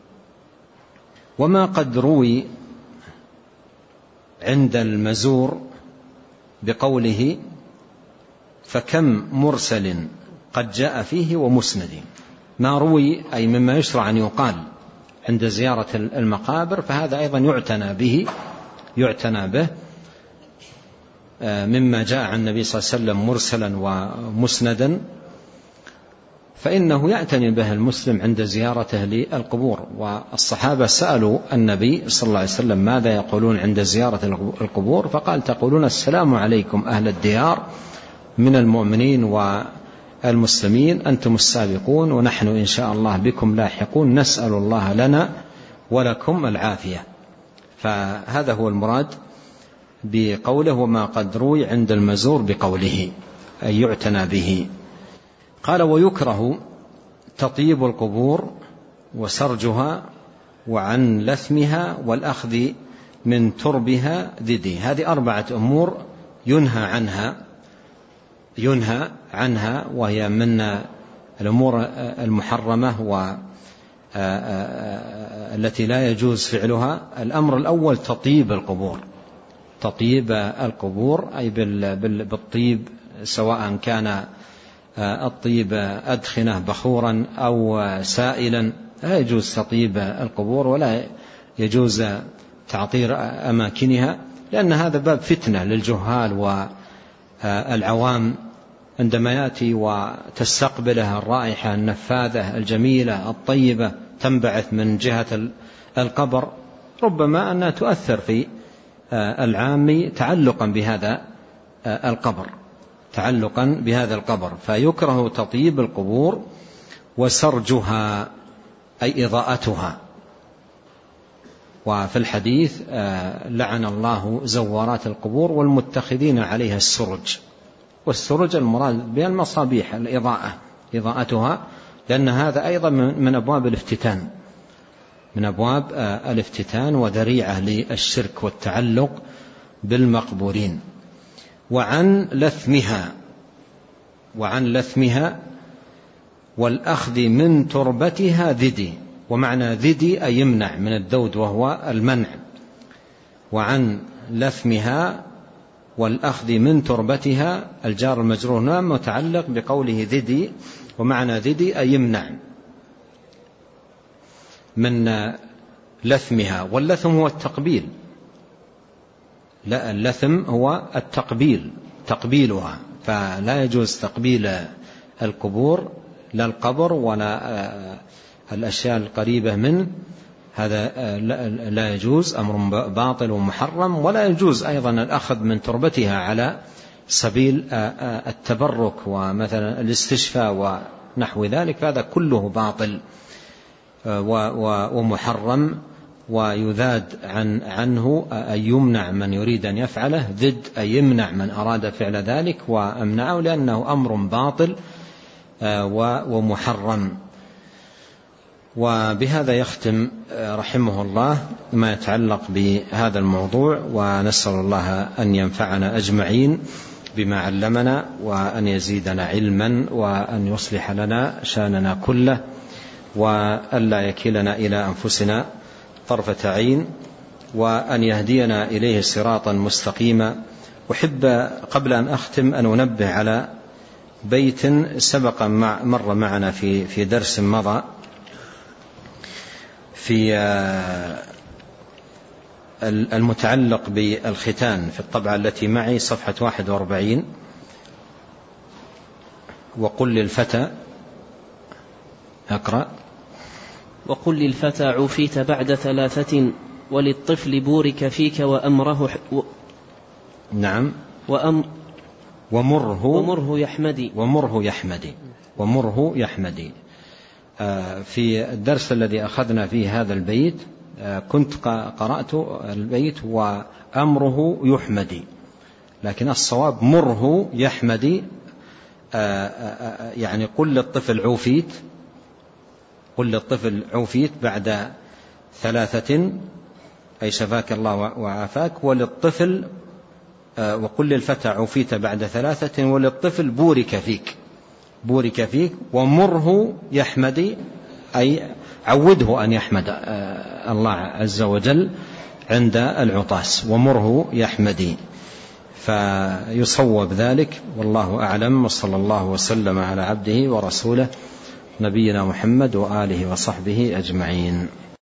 وما قد روي عند المزور بقوله فكم مرسل قد جاء فيه ومسند، ما روي أي مما يشرع أن يقال عند زيارة المقابر، فهذا أيضا يعتنى به يعتنى به مما جاء عن النبي صلى الله عليه وسلم مرسلا ومسندا، فإنه يعتني به المسلم عند زيارته للقبور. والصحابة سألوا النبي صلى الله عليه وسلم ماذا يقولون عند زيارة القبور، فقال تقولون السلام عليكم أهل الديار من المؤمنين والمسلمين أنتم السابقون ونحن إن شاء الله بكم لاحقون، نسأل الله لنا ولكم العافية. فهذا هو المراد بقوله وما قد روي عند المزور بقوله أي يعتنى به. قال ويكره تطيب القبور وسرجها وعن لثمها والأخذ من تربها ذدي، هذه أربعة أمور ينهى عنها ينهى عنها وهي من الأمور المحرمة والتي لا يجوز فعلها. الأمر الأول تطيب القبور، تطيب القبور أي بالطيب، سواء كان الطيب أدخنة بخورا أو سائلا، لا يجوز تطيب القبور ولا يجوز تعطير أماكنها، لأن هذا باب فتنة للجهال والعوام عندما يأتي وتستقبله الرائحة النفاذة الجميلة الطيبة تنبعث من جهة القبر، ربما أنها تؤثر في العام تعلقا بهذا القبر تعلقا بهذا القبر فيكره تطيب القبور وسرجها أي إضاءتها. وفي الحديث لعن الله زوارات القبور والمتخذين عليها السرج، والسرج المراد بها المصابيح الإضاءة إضاءتها، لأن هذا أيضا من أبواب الافتتان من أبواب الافتتان وذريعة للشرك والتعلق بالمقبورين. وعن لثمها وعن لثمها والأخذ من تربتها ذدي، ومعنى ذدي أي يمنع من الذود وهو المنع، وعن لثمها والأخذ من تربتها الجار المجرور هنا متعلق بقوله ذدي، ومعنى ذدي أي يمنع من لثمها. واللثم هو التقبيل، لا اللثم هو التقبيل تقبيلها، فلا يجوز تقبيل القبور لا القبر ولا الأشياء القريبة منه، هذا لا يجوز، أمر باطل ومحرم. ولا يجوز أيضا الأخذ من تربتها على سبيل التبرك ومثلا الاستشفاء ونحو ذلك، فهذا كله باطل ومحرم ويذاد عن عنه أن يمنع من يريد أن يفعله، ضد أن يمنع من أراد فعل ذلك وأمنعه، لأنه أمر باطل ومحرم. وبهذا يختم رحمه الله ما يتعلق بهذا الموضوع، ونسأل الله أن ينفعنا أجمعين بما علمنا وأن يزيدنا علما وأن يصلح لنا شأننا كله وألا يكلنا إلى أنفسنا طرفة عين، وأن يهدينا إليه صراطا مستقيما. أحب قبل أن أختم أن أنبه على بيت سبق مع مر معنا في في درس مضى في المتعلق بالختان في الطبعة التي معي صفحة واحد وأربعين. وقل للفتى أقرأ وقل للفتى عفيت بعد ثلاثة وللطفل بورك فيك وأمره و... نعم وأم ومره, ومره يحمدي ومره يحمدي ومره يحمدي. في الدرس الذي أخذنا فيه هذا البيت كنت قرأت البيت وأمره يحمدي، لكن الصواب مره يحمدي. يعني قل للطفل عوفيت، قل للطفل عوفيت بعد ثلاثة أي شفاك الله وعافاك، وللطفل وقل للفتى عوفيت بعد ثلاثة، وللطفل بورك فيك بورك فيك. ومره يحمدي أي عوده أن يحمد الله عز وجل عند العطاس، ومره يحمدي، فيصوب ذلك والله أعلم. وصلى الله وسلم على عبده ورسوله نبينا محمد وآله وصحبه أجمعين.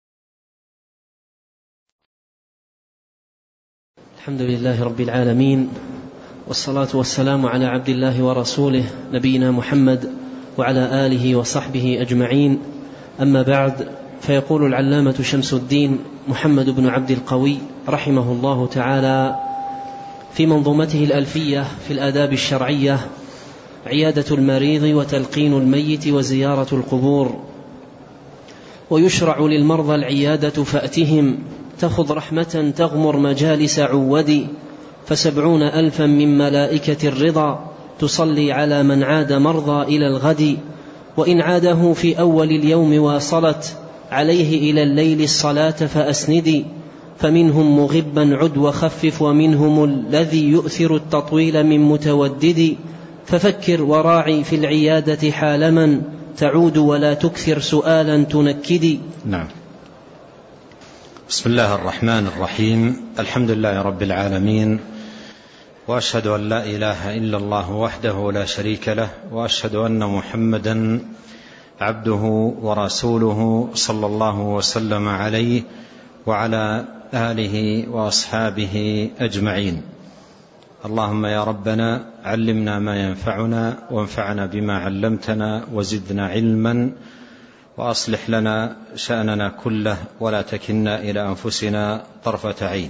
الحمد لله رب العالمين، والصلاة والسلام على عبد الله ورسوله نبينا محمد وعلى آله وصحبه أجمعين. أما بعد، فيقول العلامة شمس الدين محمد بن عبد القوي رحمه الله تعالى في منظومته الألفية في الآداب الشرعية: عيادة المريض وتلقين الميت وزيارة القبور. ويشرع للمرضى العيادة فأتهم، تخذ رحمة تغمر مجالس عودي، فسبعون ألفا من ملائكة الرضا تصلي على من عاد مرضى إلى الغد. وإن عاده في أول اليوم واصلت عليه إلى الليل الصلاة فأسندي، فمنهم مغبا عد وخفف، ومنهم الذي يؤثر التطويل من متودد. ففكر وراعي في العيادة حالما تعود، ولا تكثر سؤالا تنكدي. نعم. بسم الله الرحمن الرحيم. الحمد لله رب العالمين، وأشهد أن لا إله إلا الله وحده لا شريك له، وأشهد أن محمدا عبده ورسوله صلى الله وسلم عليه وعلى آله وأصحابه أجمعين. اللهم يا ربنا علمنا ما ينفعنا، وانفعنا بما علمتنا، وزدنا علما، وأصلح لنا شأننا كله، ولا تكلنا إلى أنفسنا طرفة عين.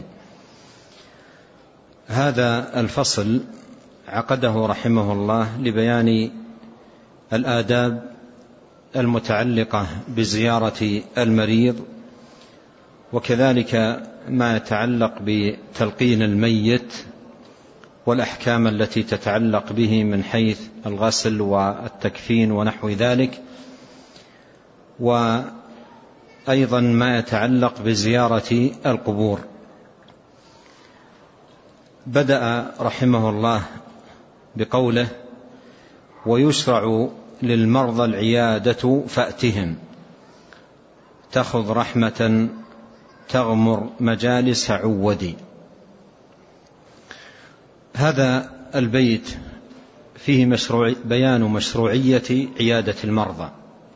هذا الفصل عقده رحمه الله لبيان الآداب المتعلقة بزيارة المريض، وكذلك ما يتعلق بتلقين الميت والأحكام التي تتعلق به من حيث الغسل والتكفين ونحو ذلك، وأيضا ما يتعلق بزيارة القبور. بدأ رحمه الله بقوله: ويشرع للمرضى العيادة فأتهم، تأخذ رحمة تغمر مجالس عودي. هذا البيت فيه مشروع بيان مشروعية عيادة المرضى،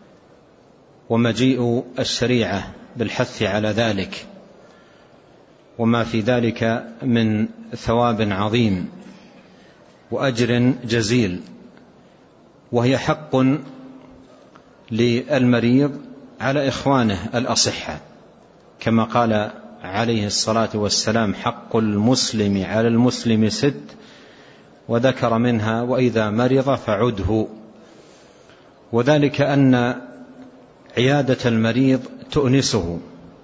ومجيء الشريعة بالحث على ذلك، وما في ذلك من ثواب عظيم وأجر جزيل. وهي حق للمريض على إخوانه الأصحة، كما قال عليه الصلاة والسلام: حق المسلم على المسلم ست، وذكر منها: وإذا مرض فعده. وذلك أن عيادة المريض تؤنسه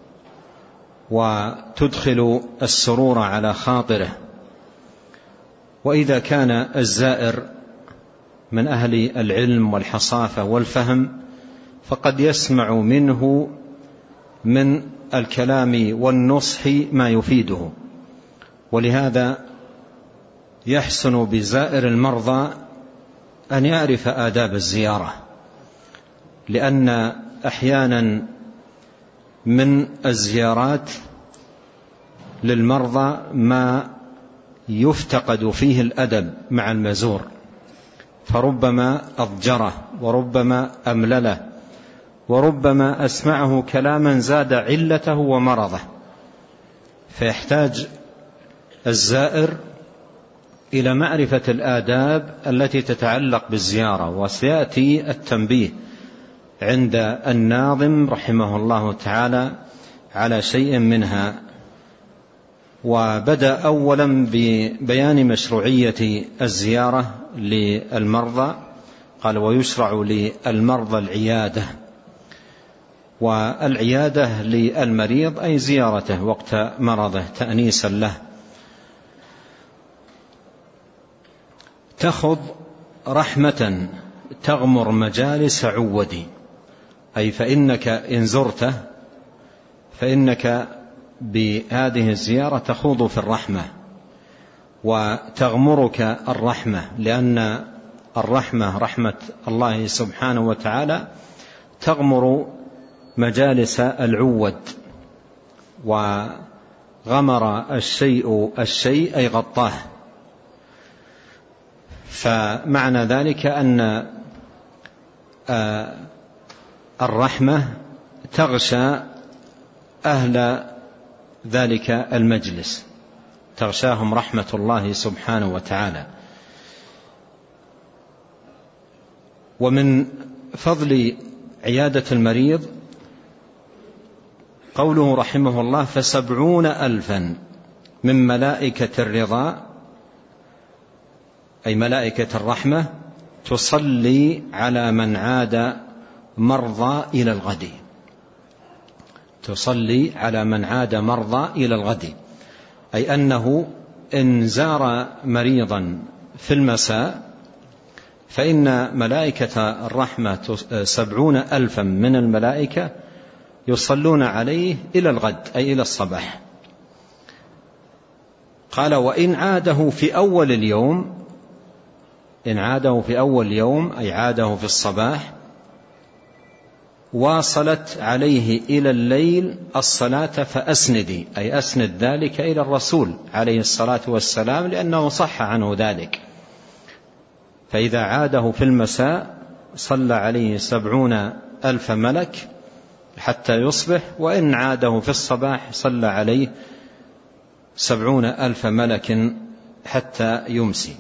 وتدخل السرور على خاطره. وإذا كان الزائر من أهل العلم والحصافة والفهم، فقد يسمع منه من الكلام والنصح ما يفيده. ولهذا يحسن بزائر المرضى أن يعرف آداب الزيارة، لأن أحيانا من الزيارات للمرضى ما يفتقد فيه الأدب مع المزور، فربما أضجره، وربما أملله، وربما أسمعه كلاما زاد علته ومرضه. فيحتاج الزائر إلى معرفة الآداب التي تتعلق بالزيارة، وسيأتي التنبيه عند الناظم رحمه الله تعالى على شيء منها. وبدأ أولا ببيان مشروعية الزيارة للمرضى. قال: ويشرع للمرضى العيادة، والعيادة للمريض أي زيارته وقت مرضه تأنيسا له. تخض رحمة تغمر مجالس عودي، أي فإنك إن زرته فإنك بهذه الزيارة تخوض في الرحمة وتغمرك الرحمة، لأن الرحمة رحمة الله سبحانه وتعالى تغمر مجالس العود. وغمر الشيء الشيء أي غطاه، فمعنى ذلك أن الرحمة تغشى أهل ذلك المجلس، تغشاهم رحمة الله سبحانه وتعالى. ومن فضل عيادة المريض قوله رحمه الله: فسبعون ألفا من ملائكة الرضا، أي ملائكة الرحمة، تصلي على من عاد مرضى إلى الغد، تصلي على من عاد مرضى إلى الغد، أي أنه إن زار مريضا في المساء فإن ملائكة الرحمة سبعون ألفا من الملائكة يصلون عليه إلى الغد، أي إلى الصباح. قال: وإن عاده في أول اليوم، إن عاده في أول يوم أي عاده في الصباح، واصلت عليه إلى الليل الصلاة فأسندي، أي أسند ذلك إلى الرسول عليه الصلاة والسلام، لأنه صح عنه ذلك. فإذا عاده في المساء صلى عليه سبعون ألف ملك حتى يصبح، وإن عاده في الصباح صلى عليه سبعون ألف ملك حتى يمسي.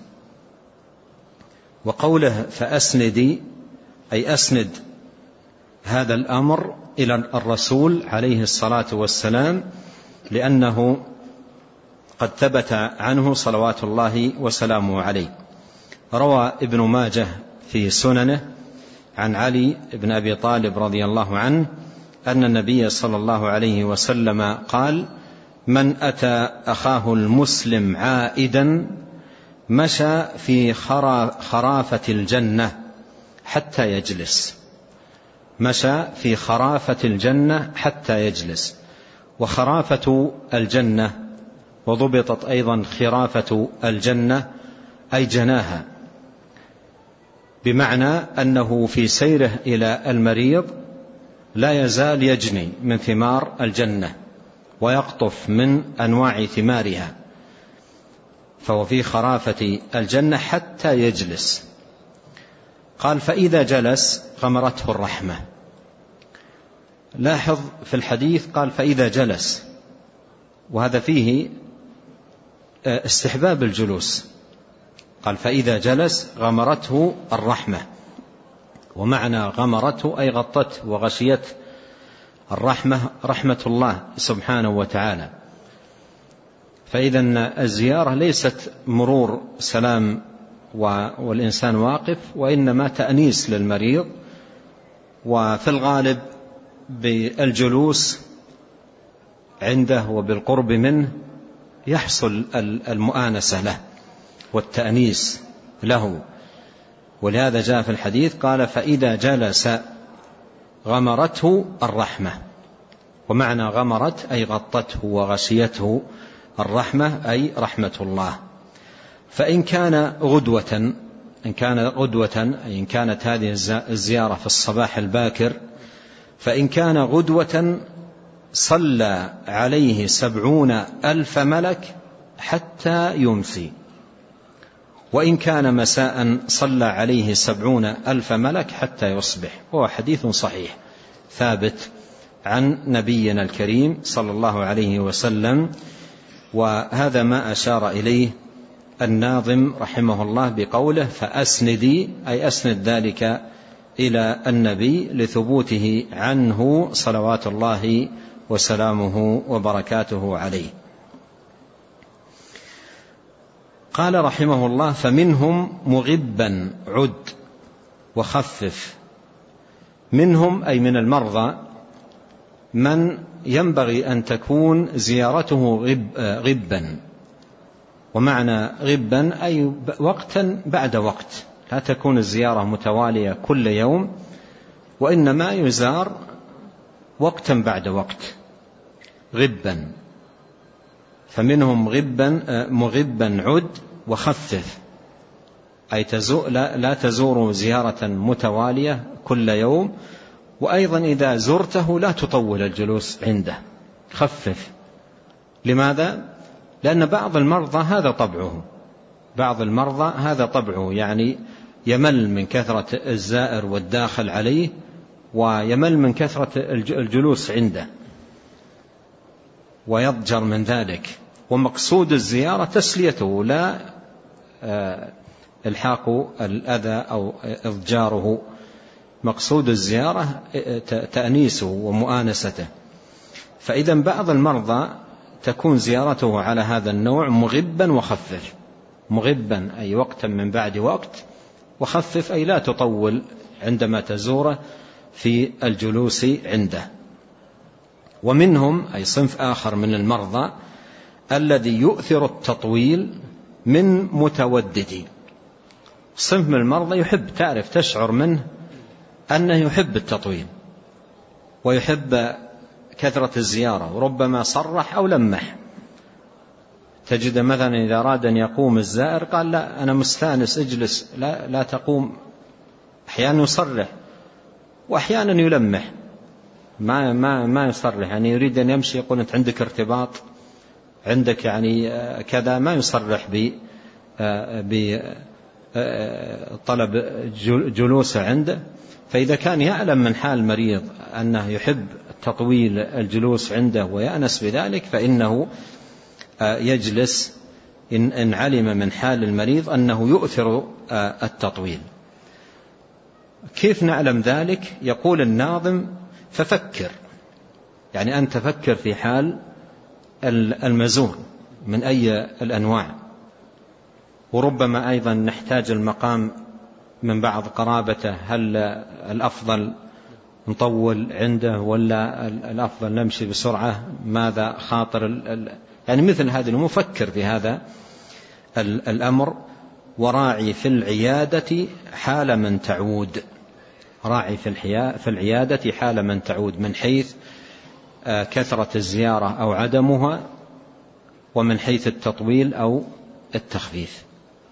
وقوله فأسندي أي أسند هذا الأمر إلى الرسول عليه الصلاة والسلام، لأنه قد ثبت عنه صلوات الله وسلامه عليه. روى ابن ماجه في سننه عن علي بن أبي طالب رضي الله عنه أن النبي صلى الله عليه وسلم قال: من أتى أخاه المسلم عائدا مشى في خرافة الجنة حتى يجلس، مشى في خرافة الجنة حتى يجلس. وخرافة الجنة وضبطت أيضا خرافة الجنة أي جناها، بمعنى أنه في سيره إلى المريض لا يزال يجني من ثمار الجنة ويقطف من أنواع ثمارها، فهو في خرافة الجنة حتى يجلس. قال: فإذا جلس غمرته الرحمة. لاحظ في الحديث قال فإذا جلس، وهذا فيه استحباب الجلوس. قال فإذا جلس غمرته الرحمة، ومعنى غمرته أي غطته وغشيته الرحمة، رحمة الله سبحانه وتعالى. فإذا الزيارة ليست مرور سلام والإنسان واقف، وإنما تأنيس للمريض، وفي الغالب بالجلوس عنده وبالقرب منه يحصل المؤانسة له والتأنيس له. ولهذا جاء في الحديث قال فإذا جلس غمرته الرحمة، ومعنى غمرت أي غطته وغشيته الرحمة أي رحمة الله. فإن كان غدوة، إن كان غدوة أي إن كانت هذه الزيارة في الصباح الباكر، فإن كان غدوة صلى عليه سبعون ألف ملك حتى يمسي، وإن كان مساء صلى عليه سبعون ألف ملك حتى يصبح. وهو حديث صحيح ثابت عن نبينا الكريم صلى الله عليه وسلم. وهذا ما أشار إليه الناظم رحمه الله بقوله فأسندي، أي أسند ذلك إلى النبي لثبوته عنه صلوات الله وسلامه وبركاته عليه. قال رحمه الله: فمنهم مغبا عد وخفف. منهم أي من المرضى من ينبغي أن تكون زيارته غب غبا، ومعنى غبا أي وقتا بعد وقت، لا تكون الزيارة متوالية كل يوم، وإنما يزار وقتا بعد وقت غبا. فمنهم غبا مغبا عد وخفف، أي لا تزور زيارة متوالية كل يوم، وأيضا إذا زرته لا تطول الجلوس عنده، خفف. لماذا؟ لأن بعض المرضى هذا طبعه، بعض المرضى هذا طبعه، يعني يمل من كثرة الزائر والداخل عليه، ويمل من كثرة الجلوس عنده ويضجر من ذلك. ومقصود الزيارة تسليته، لا الحاق الأذى أو إضجاره. مقصود الزيارة تأنيسه ومؤانسته. فإذا بعض المرضى تكون زيارته على هذا النوع مغبا وخفف. مغبا أي وقتا من بعد وقت، وخفف أي لا تطول عندما تزوره في الجلوس عنده. ومنهم أي صنف آخر من المرضى الذي يؤثر التطويل من متودد. صنف من المرضى يحب، تعرف تشعر منه أنه يحب التطويل ويحب كثرة الزيارة، وربما صرح أو لمح. تجد مثلا إذا أراد أن يقوم الزائر قال: لا أنا مستانس، اجلس، لا, لا تقوم. أحيانا يصرح وأحيانا يلمح، ما, ما, ما يصرح، يعني يريد أن يمشي يقول: أنت عندك ارتباط، عندك يعني كذا، ما يصرح بطلب جلوسه عنده. فإذا كان يعلم من حال المريض أنه يحب تطويل الجلوس عنده ويأنس بذلك، فإنه يجلس إن علم من حال المريض أنه يؤثر التطويل. كيف نعلم ذلك؟ يقول الناظم: ففكر، يعني أن تفكر في حال المزور من أي الأنواع. وربما أيضا نحتاج المقام من بعض قرابته، هل الأفضل نطول عنده ولا الأفضل نمشي بسرعة؟ ماذا خاطر؟ يعني مثل هذا المفكر في هذا الأمر. وراعي في العيادة حال من تعود، راعي في العيادة حال من تعود، من حيث كثرة الزيارة أو عدمها، ومن حيث التطويل أو التخفيف.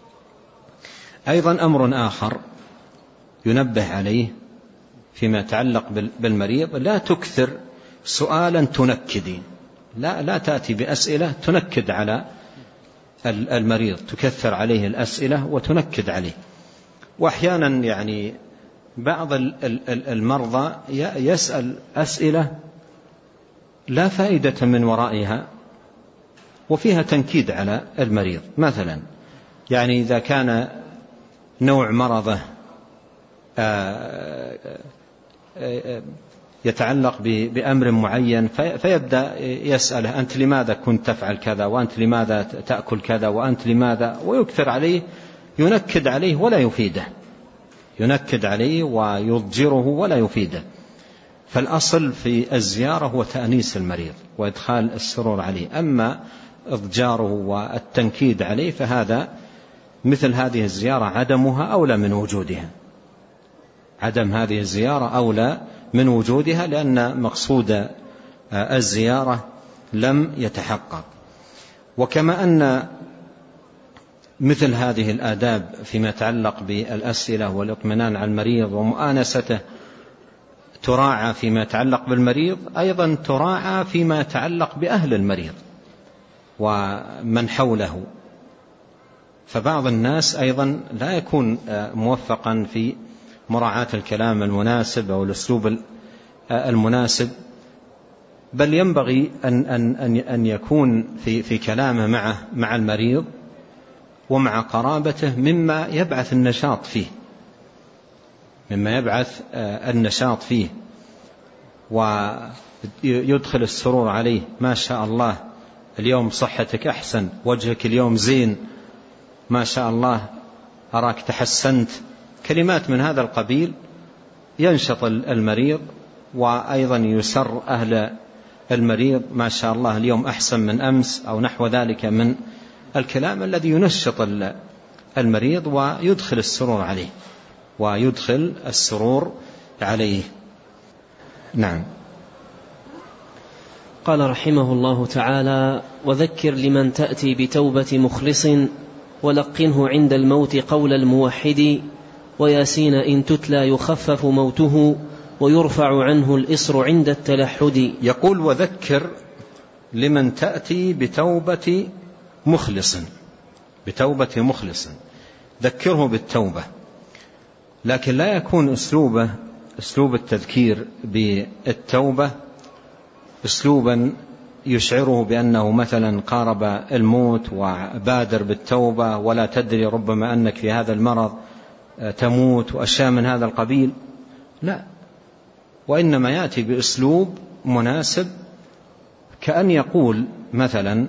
أيضا أمر آخر ينبه عليه فيما يتعلق بالمريض: لا تكثر سؤالا تنكد، لا, لا تأتي بأسئلة تنكد على المريض، تكثر عليه الأسئلة وتنكد عليه. وأحيانا يعني بعض المرضى يسأل أسئلة لا فائدة من ورائها وفيها تنكيد على المريض. مثلا يعني إذا كان نوع مرضه يتعلق بأمر معين، فيبدأ يسأله: أنت لماذا كنت تفعل كذا، وأنت لماذا تأكل كذا، وأنت لماذا، ويكثر عليه، ينكد عليه ولا يفيده، ينكد عليه ويضجره ولا يفيده. فالأصل في الزيارة هو تأنيس المريض وإدخال السرور عليه. أما إضجاره والتنكيد عليه فهذا مثل هذه الزيارة عدمها أولى من وجودها، عدم هذه الزيارة أولى من وجودها، لأن مقصود الزيارة لم يتحقق. وكما أن مثل هذه الآداب فيما يتعلق بالأسئلة والإطمئنان على المريض ومؤانسته تراعى فيما يتعلق بالمريض، أيضا تراعى فيما يتعلق بأهل المريض ومن حوله. فبعض الناس أيضا لا يكون موفقا في مراعاة الكلام المناسب أو الأسلوب المناسب، بل ينبغي أن, أن, أن يكون في, في كلامه مع, مع المريض ومع قرابته مما يبعث النشاط فيه، مما يبعث النشاط فيه ويدخل السرور عليه. ما شاء الله اليوم صحتك أحسن، وجهك اليوم زين، ما شاء الله أراك تحسنت، كلمات من هذا القبيل ينشط المريض، وأيضا يسر أهل المريض ما شاء الله اليوم أحسن من أمس، أو نحو ذلك من الكلام الذي ينشط المريض ويدخل السرور عليه ويدخل السرور عليه. نعم. قال رحمه الله تعالى: وذكر لمن تأتي بتوبة مخلص، ولقنه عند الموت قول الموحد، وياسين إن تتلى يخفف موته، ويرفع عنه الإصر عند التلحد. يقول: وذكر لمن تأتي بتوبة مخلص، بتوبة مخلص، ذكره بالتوبة، لكن لا يكون أسلوبه أسلوب التذكير بالتوبة أسلوبا يشعره بأنه مثلا قارب الموت وبادر بالتوبة، ولا تدري ربما أنك في هذا المرض تموت، وأشياء من هذا القبيل. لا، وإنما يأتي بأسلوب مناسب، كأن يقول مثلا: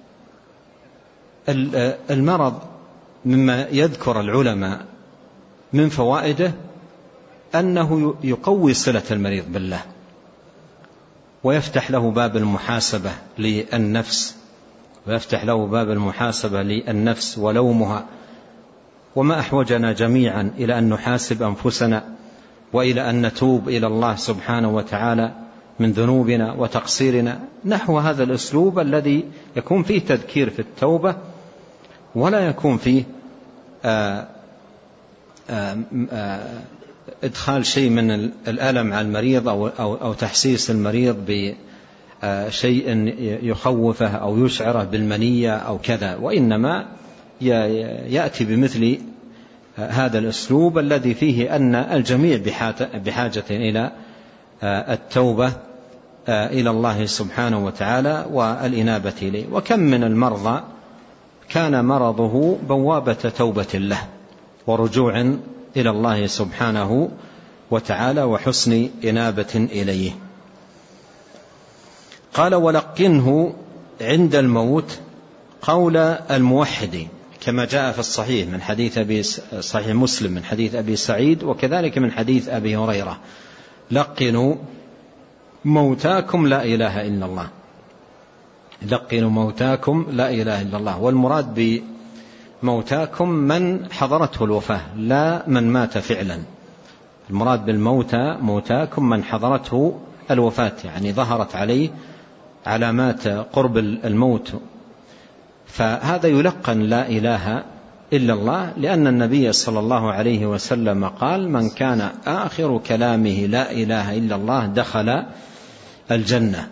المرض مما يذكر العلماء من فوائده أنه يقوي صلة المريض بالله، ويفتح له باب المحاسبة للنفس ويفتح له باب المحاسبة للنفس ولومها. وما أحوجنا جميعا إلى أن نحاسب أنفسنا، وإلى أن نتوب إلى الله سبحانه وتعالى من ذنوبنا وتقصيرنا، نحو هذا الأسلوب الذي يكون فيه تذكير في التوبة، ولا يكون فيه آآ آآ آآ إدخال شيء من الألم على المريض أو, أو, أو تحسيس المريض بشيء يخوفه أو يشعره بالمنية أو كذا، وإنما يأتي بمثل هذا الأسلوب الذي فيه أن الجميع بحاجة إلى التوبة إلى الله سبحانه وتعالى والإنابة إليه. وكم من المرضى كان مرضه بوابة توبة له ورجوع إلى الله سبحانه وتعالى وحسن إنابة إليه. قال: ولقنه عند الموت قول الموحد، كما جاء في الصحيح من حديث أبي صحيح مسلم من حديث أبي سعيد، وكذلك من حديث أبي هريرة: لقنوا موتاكم لا إله إلا الله، لقنوا موتاكم لا إله إلا الله. والمراد بموتاكم من حضرته الوفاة، لا من مات فعلا. المراد بالموتى موتاكم من حضرته الوفاة، يعني ظهرت عليه علامات قرب الموت، فهذا يلقن لا إله إلا الله، لأن النبي صلى الله عليه وسلم قال: من كان آخر كلامه لا إله إلا الله دخل الجنة.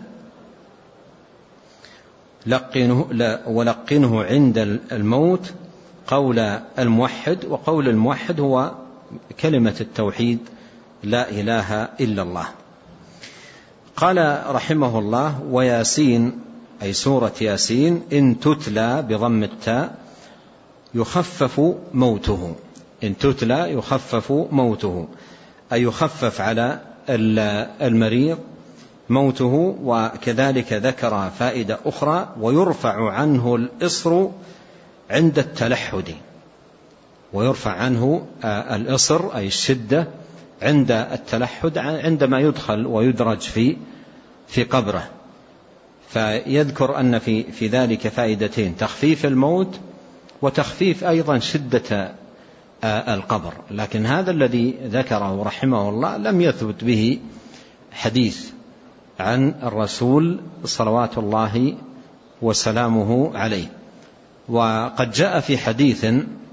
لقنه ولقنه عند الموت قول الموحد، وقول الموحد هو كلمة التوحيد لا إله إلا الله. قال رحمه الله: وياسين أي سورة ياسين إن تتلى بضم التاء يخفف موته، إن تتلى يخفف موته، أي يخفف على المريض موته. وكذلك ذكر فائدة أخرى: ويرفع عنه الإصر عند التلحد، ويرفع عنه الإصر أي الشدة عند التلحد، عندما يدخل ويدرج في في قبره. فيذكر أن في في ذلك فائدتين: تخفيف الموت، وتخفيف أيضا شدة القبر. لكن هذا الذي ذكره رحمه الله لم يثبت به حديث عن الرسول صلوات الله وسلامه عليه. وقد جاء في حديث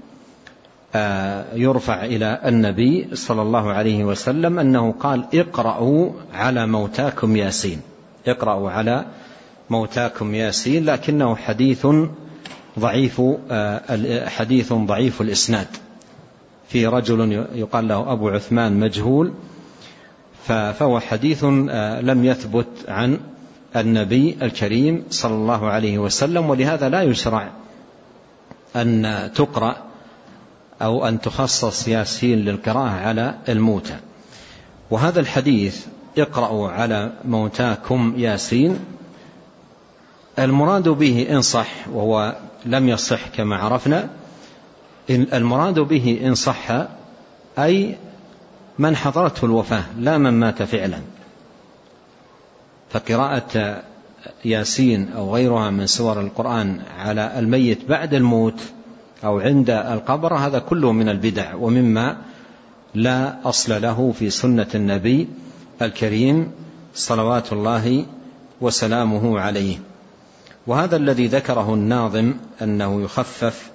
يرفع إلى النبي صلى الله عليه وسلم أنه قال: اقرأوا على موتاكم ياسين، اقرأوا على موتاكم ياسين، لكنه حديث ضعيف، حديث ضعيف الإسناد، في رجل يقال له أبو عثمان مجهول، فهو حديث لم يثبت عن النبي الكريم صلى الله عليه وسلم، ولهذا لا يشرع أن تقرأ أو أن تخصص ياسين للقراءة على الموتى. وهذا الحديث اقرأوا على موتاكم ياسين المراد به إن صح، وهو لم يصح كما عرفنا، المراد به إن صح أي من حضرته الوفاة لا من مات فعلا. فقراءة ياسين أو غيرها من سور القرآن على الميت بعد الموت أو عند القبر هذا كله من البدع ومما لا أصل له في سنة النبي الكريم صلوات الله وسلامه عليه. وهذا الذي ذكره الناظم أنه يخفف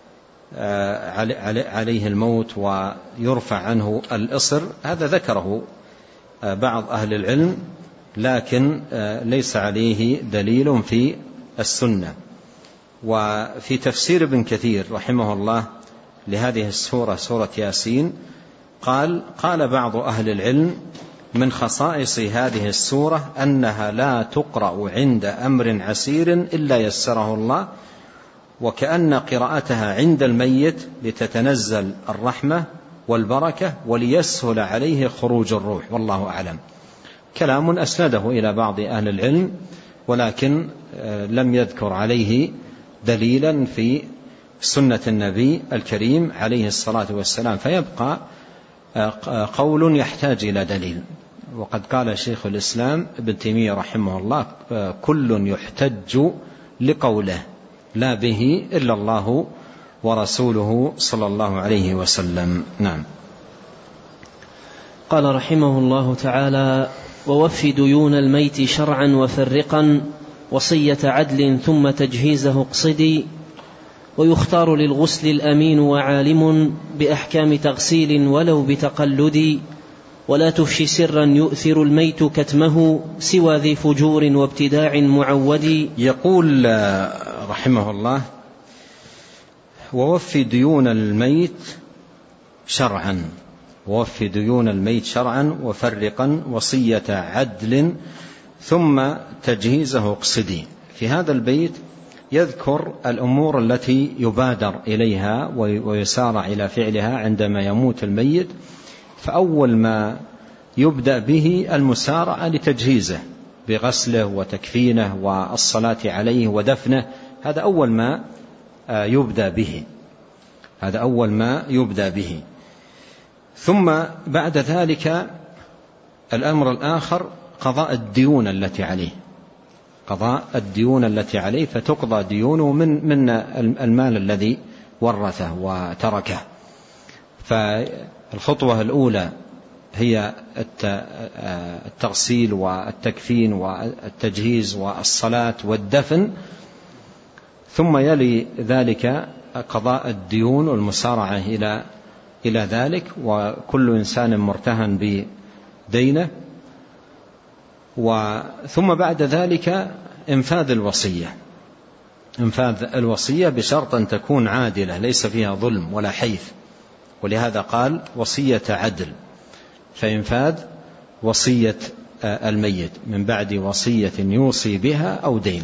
عليه الموت ويرفع عنه الإصر، هذا ذكره بعض أهل العلم لكن ليس عليه دليل في السنة. وفي تفسير ابن كثير رحمه الله لهذه السورة سورة ياسين قال قال بعض أهل العلم من خصائص هذه السورة أنها لا تقرأ عند أمر عسير إلا يسره الله، وكأن قراءتها عند الميت لتتنزل الرحمة والبركة وليسهل عليه خروج الروح، والله أعلم. كلام أسنده إلى بعض أهل العلم ولكن لم يذكر عليه دليلا في سنة النبي الكريم عليه الصلاة والسلام، فيبقى قول يحتاج إلى دليل. وقد قال شيخ الإسلام ابن تيمية رحمه الله كل يحتج لقوله لا به إلا الله ورسوله صلى الله عليه وسلم. نعم. قال رحمه الله تعالى ووف ديون الميت شرعا وفرقا وصية عدل ثم تجهيزه اقصدي، ويختار للغسل الأمين وعالم بأحكام تغسيل ولو بتقلد، ولا تفشي سرا يؤثر الميت كتمه سوى ذي فجور وابتداع معود. يقول رحمه الله ووف ديون الميت شرعا، ووف ديون الميت شرعا وفرقا وصية عدل ثم تجهيزه اقصدي. في هذا البيت يذكر الأمور التي يبادر إليها ويسارع إلى فعلها عندما يموت الميت، فأول ما يبدأ به المسارعة لتجهيزه بغسله وتكفينه والصلاة عليه ودفنه، هذا أول ما يبدأ به، هذا أول ما يبدأ به. ثم بعد ذلك الأمر الآخر قضاء الديون التي عليه، قضاء الديون التي عليه فتقضى ديونه من من المال الذي ورثه وتركه. فالخطوة الأولى هي التغسيل والتكفين والتجهيز والصلاة والدفن، ثم يلي ذلك قضاء الديون والمسارعة إلى إلى ذلك، وكل إنسان مرتهن بدينه. ثم بعد ذلك إنفاذ الوصية، إنفاذ الوصية بشرط أن تكون عادلة ليس فيها ظلم ولا حيث، ولهذا قال وصية عدل، فإنفاذ وصية الميت من بعد وصية يوصي بها أو دين.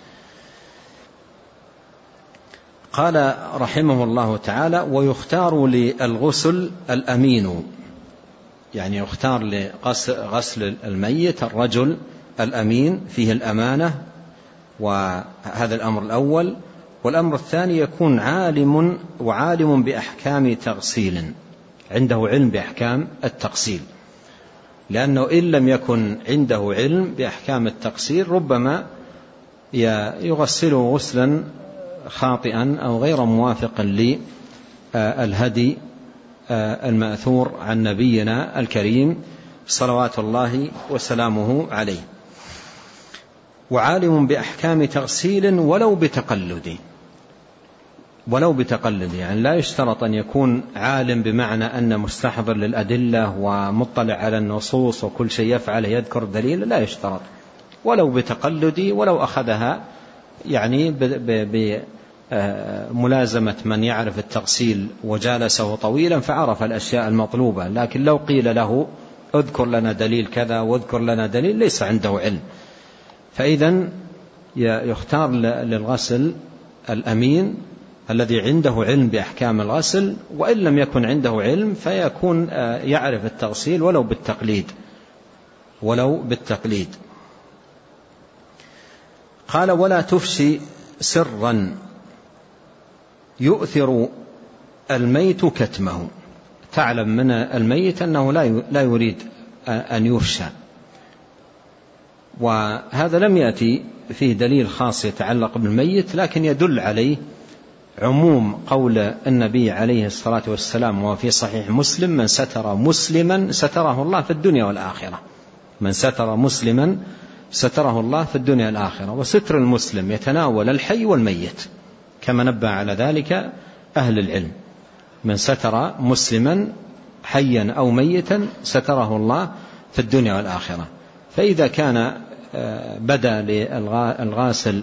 قال رحمه الله تعالى ويختار للغسل الأمين، يعني يختار لغسل الميت الرجل الأمين فيه الأمانة، وهذا الأمر الأول. والأمر الثاني يكون عالم وعالم بأحكام تغسيل، عنده علم بأحكام التغسيل، لأنه إن لم يكن عنده علم بأحكام التغسيل ربما يغسله غسلا خاطئا أو غير موافق للهدي المأثور عن نبينا الكريم صلوات الله وسلامه عليه. وعالم بأحكام تغسيل ولو بتقلد، ولو بتقلد، يعني لا يشترط أن يكون عالم بمعنى أن مستحضر للأدلة ومطلع على النصوص وكل شيء يفعله يذكر دليل، لا يشترط، ولو بتقلد، ولو أخذها يعني بملازمة من يعرف التغسيل وجالسه طويلا فعرف الأشياء المطلوبة. لكن لو قيل له اذكر لنا دليل كذا واذكر لنا دليل ليس عنده علم، فإذن يختار للغسل الأمين الذي عنده علم بأحكام الغسل، وإن لم يكن عنده علم فيكون يعرف التغسيل ولو بالتقليد، ولو بالتقليد. قال ولا تفشي سرا يؤثر الميت كتمه، تعلم من الميت أنه لا يريد أن يفشى. وهذا لم يأتي فيه دليل خاص يتعلق بالميت، لكن يدل عليه عموم قول النبي عليه الصلاة والسلام وفي صحيح مسلم: من ستر مسلما ستره الله في الدنيا والآخرة. من ستر مسلما ستره الله في الدنيا والآخرة. وستر المسلم يتناول الحي والميت كما نبه على ذلك أهل العلم. من ستر مسلما حيا أو ميتا ستره الله في الدنيا والآخرة. فإذا كان بدا للغاسل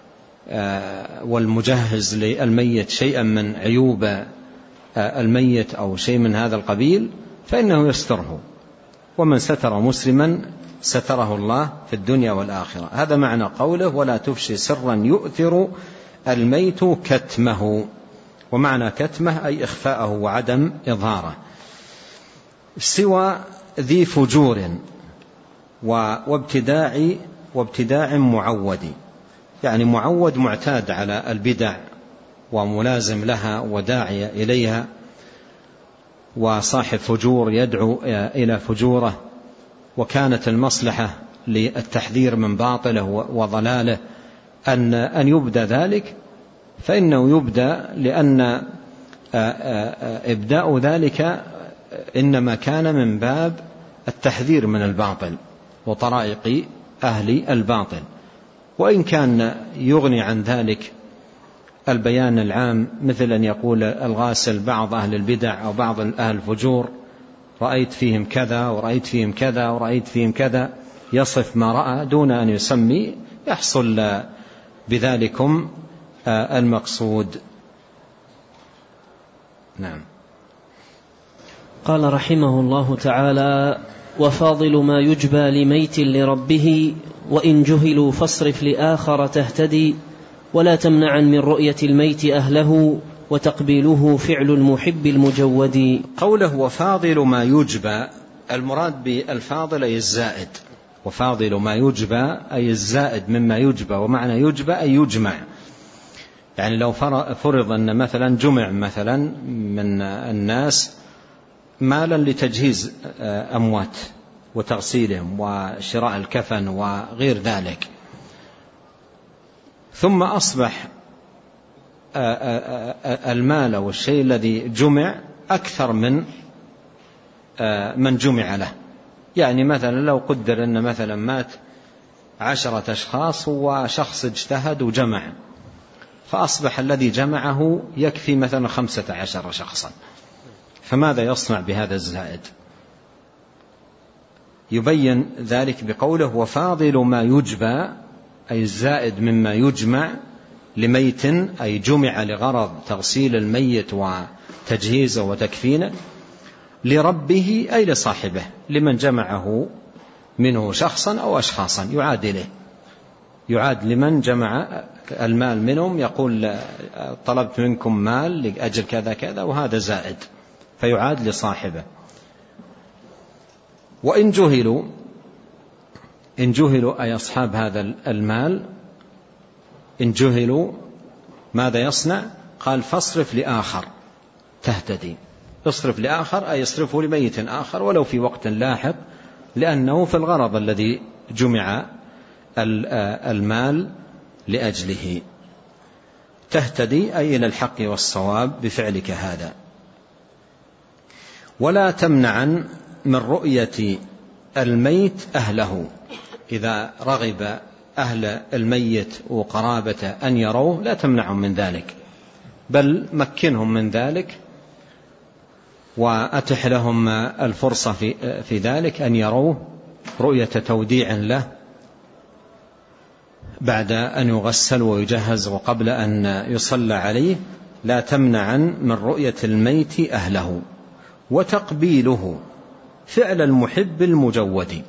والمجهز للميت شيئا من عيوب الميت أو شيء من هذا القبيل فإنه يستره. ومن ستر مسلما ستره الله في الدنيا والآخرة. هذا معنى قوله: ولا تفشي سرا يؤثر الميت كتمه. ومعنى كتمه أي إخفاءه وعدم إظهاره. سوى ذي فجور وابتداع وابتداع معود، يعني معود معتاد على البدع وملازم لها وداعي إليها، وصاحب فجور يدعو إلى فجوره، وكانت المصلحة للتحذير من باطله وضلاله أن أن يبدأ ذلك، فإنه يبدأ لأن إبداء ذلك إنما كان من باب التحذير من الباطل وطرائق أهل الباطل. وإن كان يغني عن ذلك البيان العام، مثل أن يقول الغاسل بعض أهل البدع أو بعض أهل الفجور: رأيت فيهم كذا ورأيت فيهم كذا ورأيت فيهم كذا، يصف ما رأى دون أن يسمي، يحصل بذلكم المقصود. نعم. قال رحمه الله تعالى: وفاضل ما يجبى لميت لربه، وإن جهلوا فاصرف لآخر تهتدي، ولا تمنعا من رؤية الميت أهله، وتقبيله فعل المحب المجود. قوله وفاضل ما يجبى، المراد بالفاضل أي الزائد، وفاضل ما يجبى أي الزائد مما يجبى. ومعنى يجبى أي يجمع، يعني لو فرض أن مثلا جمع مثلا من الناس مالا لتجهيز أموات وتغسيلهم وشراء الكفن وغير ذلك، ثم أصبح المال والشيء الذي جمع أكثر من من جمع له. يعني مثلا لو قدر أن مثلا مات عشرة أشخاص وشخص اجتهد وجمع، فأصبح الذي جمعه يكفي مثلا خمسة عشر شخصا، فماذا يصنع بهذا الزائد؟ يبين ذلك بقوله وفاضل ما يجبى أي الزائد مما يجمع لميت، أي جمع لغرض تغسيل الميت وتجهيزه وتكفينه، لربه أي لصاحبه، لمن جمعه منه شخصا أو أشخاصا يعاد إليه، يعاد لمن جمع المال منهم، يقول طلبت منكم مال لأجل كذا كذا وهذا زائد، فيعاد لصاحبه. وإن جهلوا، إن جهلوا أي أصحاب هذا المال، إن جهلوا ماذا يصنع؟ قال فاصرف لآخر تهتدي. اصرف لآخر أي يصرفه لميت آخر ولو في وقت لاحق، لأنه في الغرض الذي جمع المال لأجله. تهتدي أي إلى الحق والصواب بفعلك هذا. ولا تمنعا من رؤية الميت أهله، إذا رغب أهل الميت وقرابته أن يروه لا تمنعهم من ذلك، بل مكنهم من ذلك وأتح لهم الفرصة في, في ذلك أن يروه رؤية توديع له بعد أن يغسل ويجهز وقبل أن يصلى عليه. لا تمنعا من رؤية الميت أهله. وتقبيله فعل المحب المجود،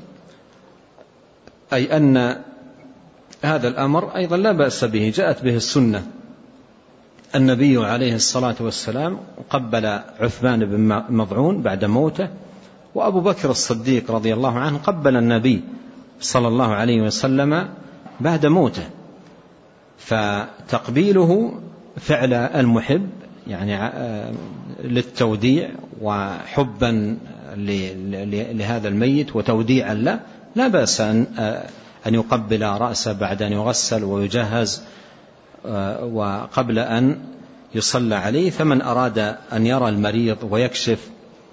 أي أن هذا الأمر أيضا لا بأس به، جاءت به السنة. النبي عليه الصلاة والسلام قبل عثمان بن مضعون بعد موته، وأبو بكر الصديق رضي الله عنه قبل النبي صلى الله عليه وسلم بعد موته. فتقبيله فعل المحب يعني للتوديع وحبا لهذا الميت وتوديعا له لا بأس أن يقبل رأسه بعد أن يغسل ويجهز وقبل أن يصلى عليه. فمن أراد أن يرى المريض ويكشف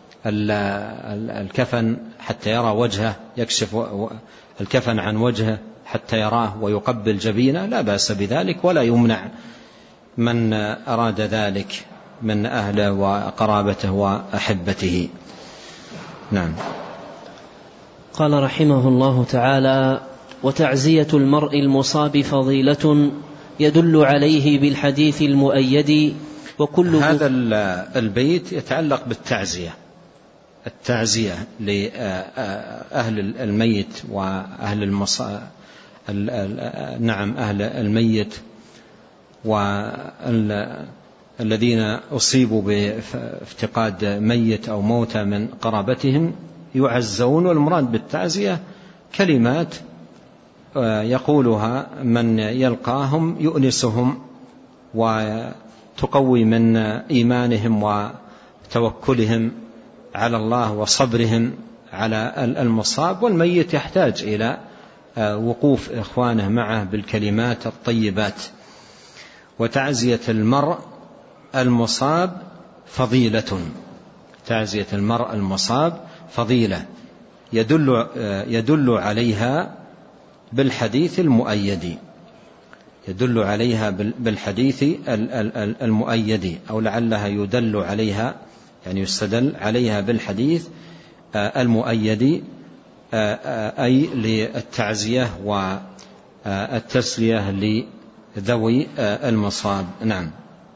الكفن حتى يرى وجهه، يكشف الكفن عن وجهه حتى يراه ويقبل جبينه لا بأس بذلك، ولا يمنع من أراد ذلك من أهله وقرابته وأحبته. نعم. قال رحمه الله تعالى: وتعزية المرء المصاب فضيلة يدل عليه بالحديث المؤيد. وكل هذا البيت يتعلق بالتعزية، التعزية لأهل الميت وأهل المصاب، نعم أهل الميت والذين أصيبوا بافتقاد ميت أو موتى من قرابتهم يعزون. والمراد بالتعزية كلمات يقولها من يلقاهم يؤنسهم وتقوي من إيمانهم وتوكلهم على الله وصبرهم على المصاب. والميت يحتاج إلى وقوف إخوانه معه بالكلمات الطيبات. وتعزية المرء المصاب فضيلة، تعزية المرء المصاب فضيلة يدل, يدل عليها بالحديث المؤيد، يدل عليها بالحديث المؤيد، أو لعلها يدل عليها يعني يستدل عليها بالحديث المؤيد، أي للتعزية والتسلية لذوي المصاب. نعم.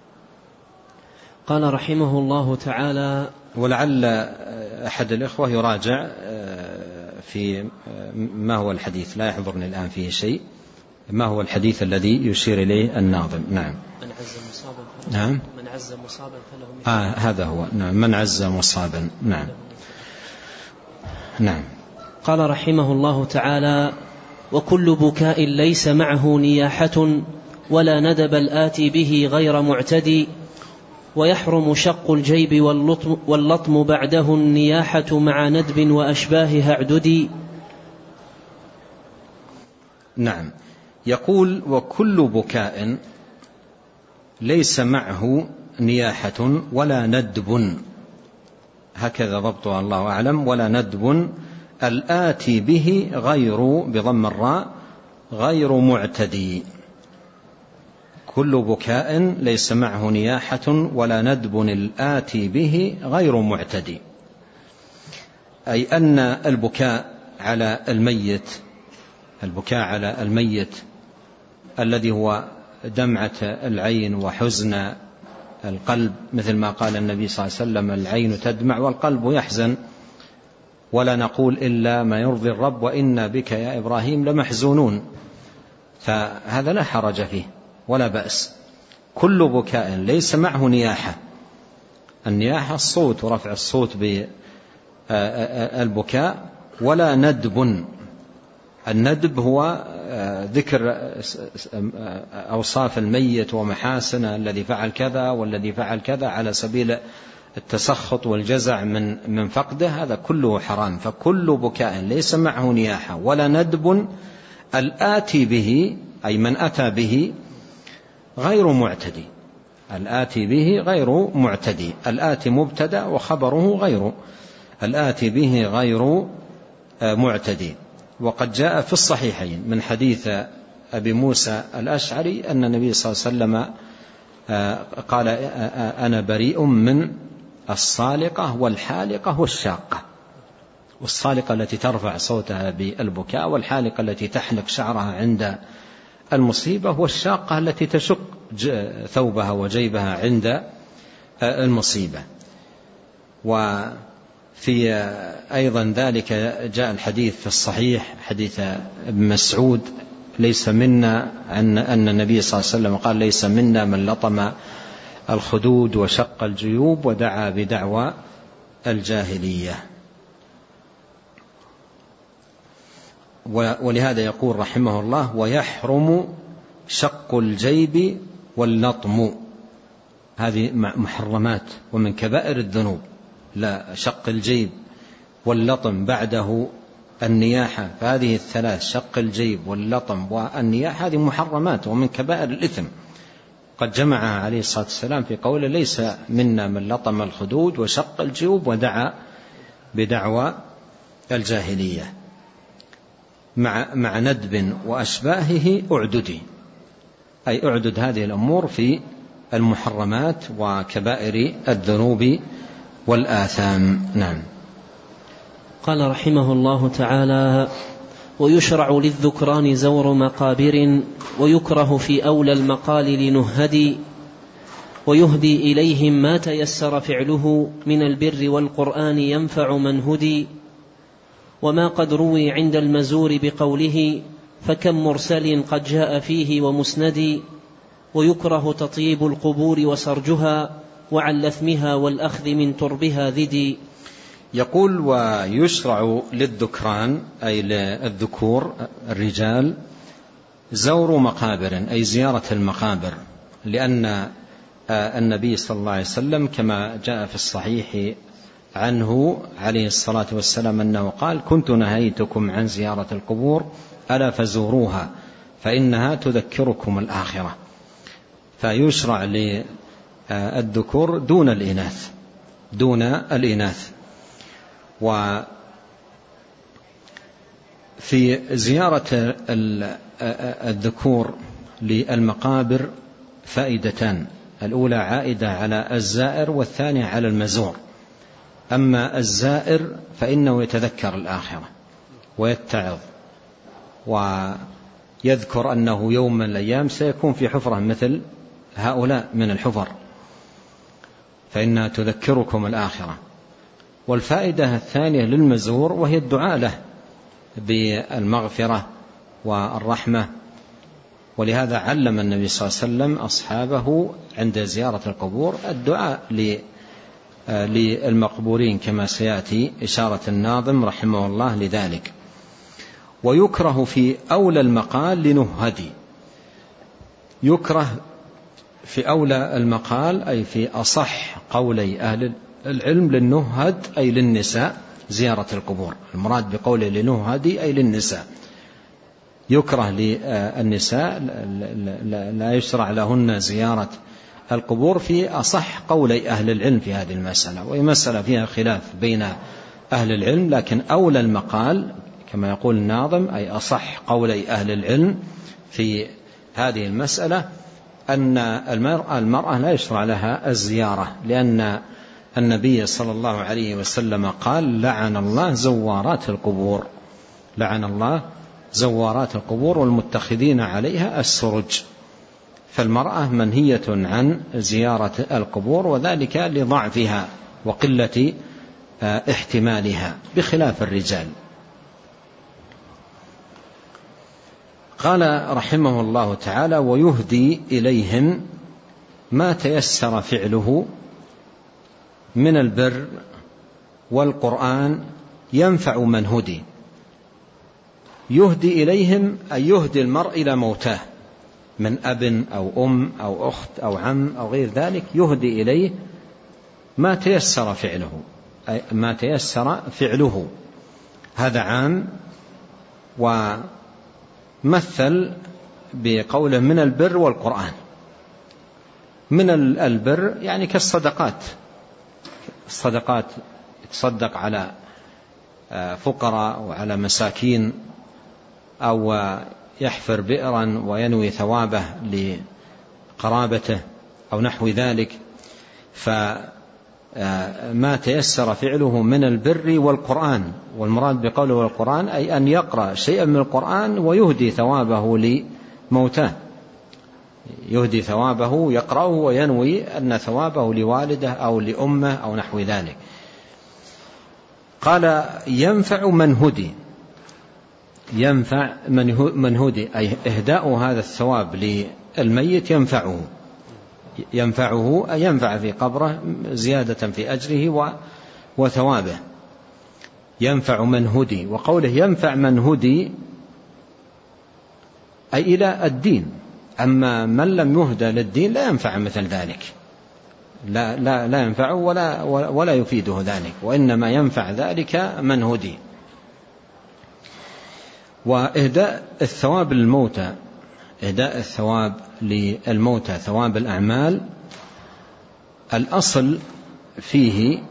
قال رحمه الله تعالى: ولعل أحد الإخوة يراجع في ما هو الحديث، لا يحضرني الآن فيه شيء، ما هو الحديث الذي يشير إليه الناظم. نعم. من عز مصابا نعم. من عز مصابا فله آه هذا هو. نعم. من عز مصابا. نعم. نعم. قال رحمه الله تعالى: وكل بكاء ليس معه نياحة ولا ندب الآتي به غير معتدي، ويحرم شق الجيب واللطم, واللطم بعده النياحة مع ندب وأشباهها اعددي. نعم. يقول: وكل بكاء ليس معه نياحة ولا ندب، هكذا ضبطها الله أعلم، ولا ندب الآتي به غير بضم الراء غير معتدي. كل بكاء ليس معه نياحة ولا ندب الآتي به غير معتدي، أي أن البكاء على الميت، البكاء على الميت الذي هو دمعة العين وحزن القلب، مثل ما قال النبي صلى الله عليه وسلم: العين تدمع والقلب يحزن ولا نقول إلا ما يرضي الرب وإنا بك يا إبراهيم لمحزونون. فهذا لا حرج فيه ولا بأس. كل بكاء ليس معه نياحة، النياحة الصوت ورفع الصوت بالبكاء، ولا ندب. الندب هو ذكر أوصاف الميت ومحاسنه، الذي فعل كذا والذي فعل كذا على سبيل التسخط والجزع من من فقده، هذا كله حرام. فكل بكاء ليس معه نياحة ولا ندب الآتي به، أي من أتى به، غير معتدي. الآتي به غير معتدي، الآتي مبتدأ وخبره غير، الآتي به غير معتدي. وقد جاء في الصحيحين من حديث أبي موسى الأشعري أن النبي صلى الله عليه وسلم قال: أنا بريء من الصالقة والحالقة والشاقة. والصالقة التي ترفع صوتها بالبكاء، والحالقة التي تحلق شعرها عند المصيبة، والشاقة التي تشق ثوبها وجيبها عند المصيبة. وفي أيضا ذلك جاء الحديث في الصحيح حديث ابن مسعود: ليس منا، أن أن النبي صلى الله عليه وسلم قال: ليس منا من لطم الخدود وشق الجيوب ودعا بدعوى الجاهلية. ولهذا يقول رحمه الله: ويحرم شق الجيب واللطم، هذه محرمات ومن كبائر الذنوب. لا، شق الجيب واللطم بعده النياحة، فهذه الثلاث، شق الجيب واللطم والنياحة، هذه محرمات ومن كبائر الإثم. قد جمعها عليه الصلاة والسلام في قوله: ليس منا من لطم الخدود وشق الجيوب ودعا بدعوى الجاهلية. مع, مع ندب وأشباهه أعددي، أي أعدد هذه الأمور في المحرمات وكبائر الذنوب والآثام. نعم. قال رحمه الله تعالى: ويشرع للذكران زور مقابر، ويكره في أولى المقال لنهدي، ويهدي إليهم ما تيسر فعله من البر والقرآن ينفع من هدي. وما قد روي عند المزور بقوله فكم مرسل قد جاء فيه ومسند. ويكره تطيب القبور وسرجها، وعن لثمها والأخذ من تربها ذدي. يقول: ويشرع للذكران أي للذكور الرجال زور مقابر، أي زيارة المقابر، لأن النبي صلى الله عليه وسلم كما جاء في الصحيح عنه عليه الصلاة والسلام أنه قال: كنت نهيتكم عن زيارة القبور ألا فزوروها فإنها تذكركم الآخرة. فيشرع للذكور دون الإناث دون الإناث. وفي زيارة الذكور للمقابر فائدتان: الأولى عائدة على الزائر، والثانية على المزور. أما الزائر فإنه يتذكر الآخرة ويتعظ ويذكر أنه يوم من الأيام سيكون في حفرة مثل هؤلاء من الحفر، فإنها تذكركم الآخرة. والفائدة الثانية للمزور وهي الدعاء له بالمغفرة والرحمة. ولهذا علم النبي صلى الله عليه وسلم أصحابه عند زيارة القبور الدعاء للمقبورين كما سيأتي إشارة الناظم رحمه الله لذلك. ويكره في أولى المقال لنهدي، يكره في أولى المقال أي في أصح قولي أهل العلم للنهد أي للنساء زيارة القبور. المراد بقوله لنهدي أي للنساء، يكره للنساء لا يشرع لهن زيارة القبور في أصح قولي أهل العلم في هذه المسألة، وهي مسألة فيها خلاف بين أهل العلم، لكن أولى المقال كما يقول الناظم أي أصح قولي أهل العلم في هذه المسألة أن المرأة, المرأة لا يشرع لها الزيارة، لأن النبي صلى الله عليه وسلم قال: لعن الله زوارات القبور، لعن الله زوارات القبور والمتخذين عليها السرج. فالمرأة منهية عن زيارة القبور، وذلك لضعفها وقلة احتمالها بخلاف الرجال. قال رحمه الله تعالى: ويهدي إليهم ما تيسر فعله من البر والقرآن ينفع من هدي. يهدي إليهم أي يهدي المرء إلى موتاه من أب أو أم أو أخت أو عم أو غير ذلك، يهدي إليه ما تيسر فعله، أي ما تيسر فعله. هذا عام. ومثل بقوله من البر والقرآن. من البر يعني كالصدقات، الصدقات يتصدق على فقراء وعلى مساكين، أو يحفر بئرا وينوي ثوابه لقرابته أو نحو ذلك. فما تيسر فعله من البر والقرآن. والمراد بقوله والقرآن أي أن يقرأ شيئا من القرآن ويهدي ثوابه لموتاه، يهدي ثوابه يقرأه وينوي أن ثوابه لوالده أو لأمه أو نحو ذلك. قال: ينفع من هدي، ينفع من هدي أي إهداء هذا الثواب للميت ينفعه، ينفعه أي ينفع في قبره زيادة في أجره وثوابه. ينفع من هدي. وقوله ينفع من هدي أي إلى الدين، أما من لم يهدى للدين لا ينفع مثل ذلك. لا, لا, لا ينفعه ولا, ولا يفيده ذلك، وإنما ينفع ذلك من هدي. وإهداء الثواب للموتى، إهداء الثواب للموتى ثواب الأعمال، الأصل فيه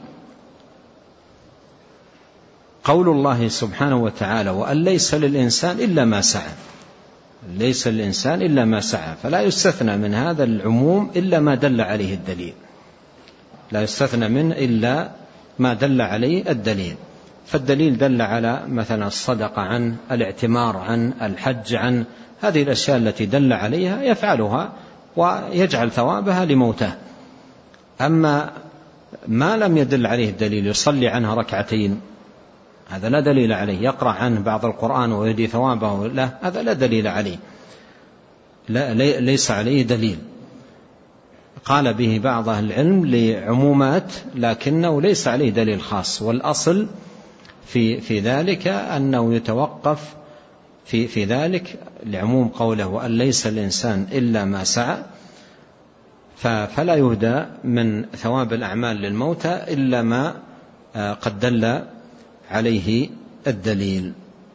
قول الله سبحانه وتعالى: وأن ليس للإنسان إلا ما سعى. ليس للإنسان إلا ما سعى، فلا يستثنى من هذا العموم إلا ما دل عليه الدليل، لا يستثنى منه إلا ما دل عليه الدليل. فالدليل دل على مثلا الصدقة عن الاعتمار عن الحج عن هذه الأشياء التي دل عليها يفعلها ويجعل ثوابها لموته. أما ما لم يدل عليه الدليل، يصلي عنها ركعتين، هذا لا دليل عليه، يقرأ عنه بعض القرآن ويهدي ثوابه، لا، هذا لا دليل عليه، لا ليس عليه دليل. قال به بعض أهل العلم لعمومات لكنه ليس عليه دليل خاص، والأصل في في ذلك أنه يتوقف في في ذلك لعموم قوله: وأن ليس الإنسان إلا ما سعى، فلا يهدى من ثواب الأعمال للموتى إلا ما قد دل عليه الدليل.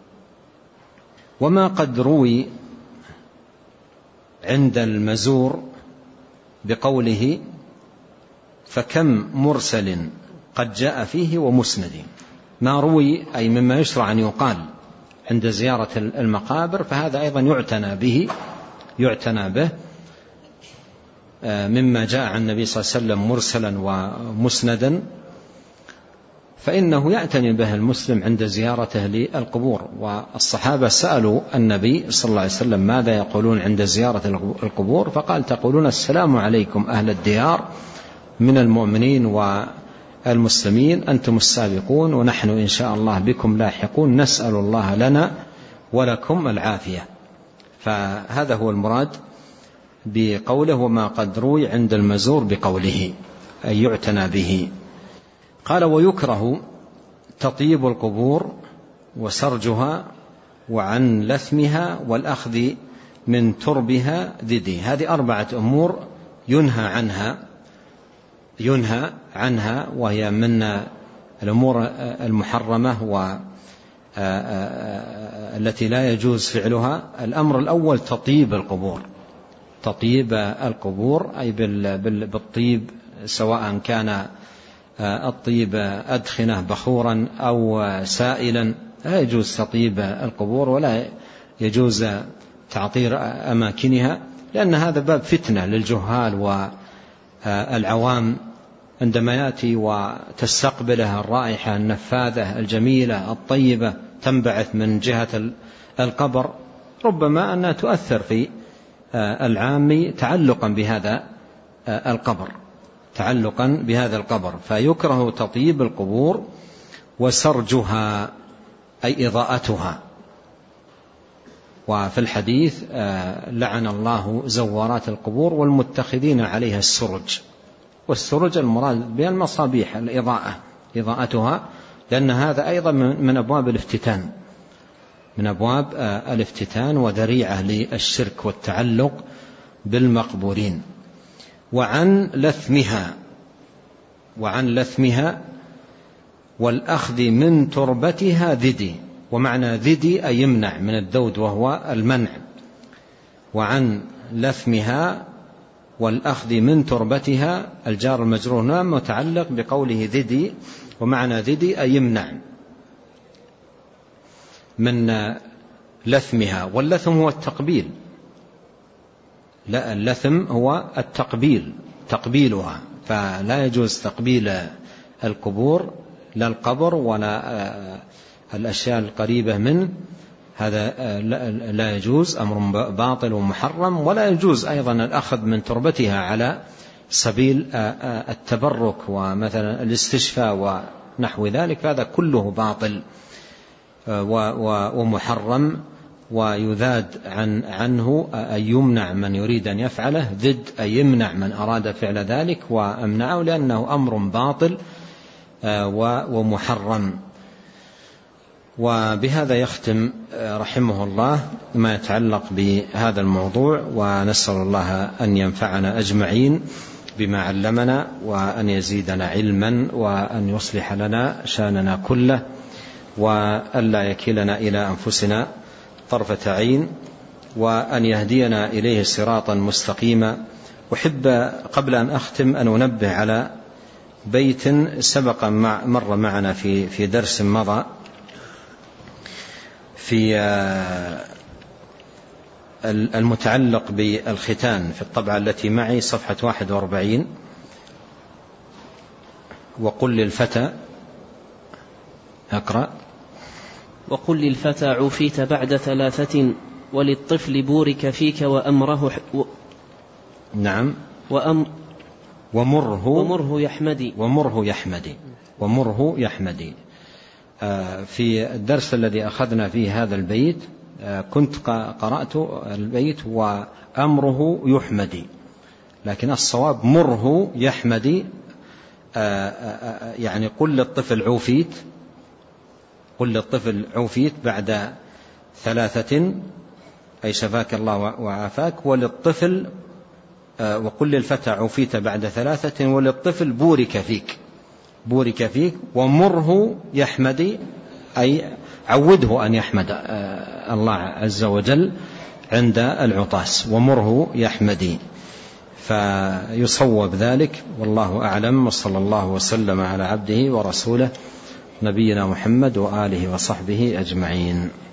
وما قد روي عند المزور بقوله: فكم مرسل قد جاء فيه ومسند. ما روي أي مما يشرع أن يقال عند زيارة المقابر، فهذا أيضا يعتنى به يعتنى به مما جاء عن النبي صلى الله عليه وسلم مرسلا ومسندا، فإنه يعتني به المسلم عند زيارته للقبور. والصحابة سألوا النبي صلى الله عليه وسلم: ماذا يقولون عند زيارة القبور؟ فقال: تقولون السلام عليكم أهل الديار من المؤمنين والمسلمين، أنتم السابقون ونحن إن شاء الله بكم لاحقون، نسأل الله لنا ولكم العافية. فهذا هو المراد بقوله: وما قد روي عند المزور بقوله، أي يعتنى به. قال: ويكره تطيب القبور وسرجها وعن لثمها والأخذ من تربها ذدي. هذه أربعة أمور ينهى عنها ينهى عنها وهي من الأمور المحرمة والتي لا يجوز فعلها. الأمر الأول تطيب القبور، تطيب القبور أي بالطيب، سواء كان الطيب أدخنة بخورا أو سائلا، لا يجوز تطيب القبور ولا يجوز تعطير أماكنها، لأن هذا باب فتنة للجهال والعوام عندما يأتي وتستقبله الرائحة النفاذة الجميلة الطيبة تنبعث من جهة القبر، ربما أنها تؤثر في العام تعلقا بهذا القبر تعلقا بهذا القبر فيكره تطيب القبور وسرجها أي إضاءتها. وفي الحديث: لعن الله زوارات القبور والمتخذين عليها السرج. والسرج المراد بها المصابيح، الإضاءة إضاءتها، لأن هذا أيضا من أبواب الافتتان من أبواب الافتتان وذريعة للشرك والتعلق بالمقبورين. وعن لثمها وعن لثمها والأخذ من تربتها ذدي. ومعنى ذدي أي يمنع من الذود وهو المنع. وعن لثمها والأخذ من تربتها، الجار المجرور هنا متعلق بقوله ذدي، ومعنى ذدي أي يمنع من لثمها. واللثم هو التقبيل، لا اللثم هو التقبيل تقبيلها، فلا يجوز تقبيل القبور، لا القبر ولا الأشياء القريبة منه، هذا لا يجوز، أمر باطل ومحرم. ولا يجوز أيضا الأخذ من تربتها على سبيل التبرك ومثلا الاستشفاء ونحو ذلك، فهذا كله باطل ومحرم ويذاد عن عنه أن يمنع من يريد أن يفعله، ذد أن يمنع من أراد فعل ذلك وأمنعه، لأنه أمر باطل ومحرم. وبهذا يختم رحمه الله ما يتعلق بهذا الموضوع، ونسأل الله أن ينفعنا أجمعين بما علمنا، وأن يزيدنا علما، وأن يصلح لنا شأننا كله، وأن لا يكلنا إلى أنفسنا طرفة عين، وأن يهدينا إليه صراطا مستقيما. أحب قبل أن أختم أن أنبه على بيت سبق مع مر معنا في في درس مضى في المتعلق بالختان في الطبعة التي معي صفحة واحد وأربعين. وقل للفتى، أقرأ: وقل للفتى عفيت بعد ثلاثة، وللطفل بورك فيك وأمره و... نعم وأم ومره ومره يحمدي ومره يحمدي ومره يحمدي. في الدرس الذي أخذنا فيه هذا البيت كنت قرأت البيت وأمره يحمدي، لكن الصواب مره يحمدي. يعني قل للطفل عوفيت، قل للطفل عوفيت بعد ثلاثة، أي شفاك الله وعافاك. وللطفل وقل للفتى عوفيت بعد ثلاثة، وللطفل بورك فيك، بورك فيك. ومره يحمدي، أي عوده أن يحمد الله عز وجل عند العطاس، ومره يحمدي. فيصوب ذلك، والله أعلم، وصلى الله وسلم على عبده ورسوله نبينا محمد وآله وصحبه أجمعين.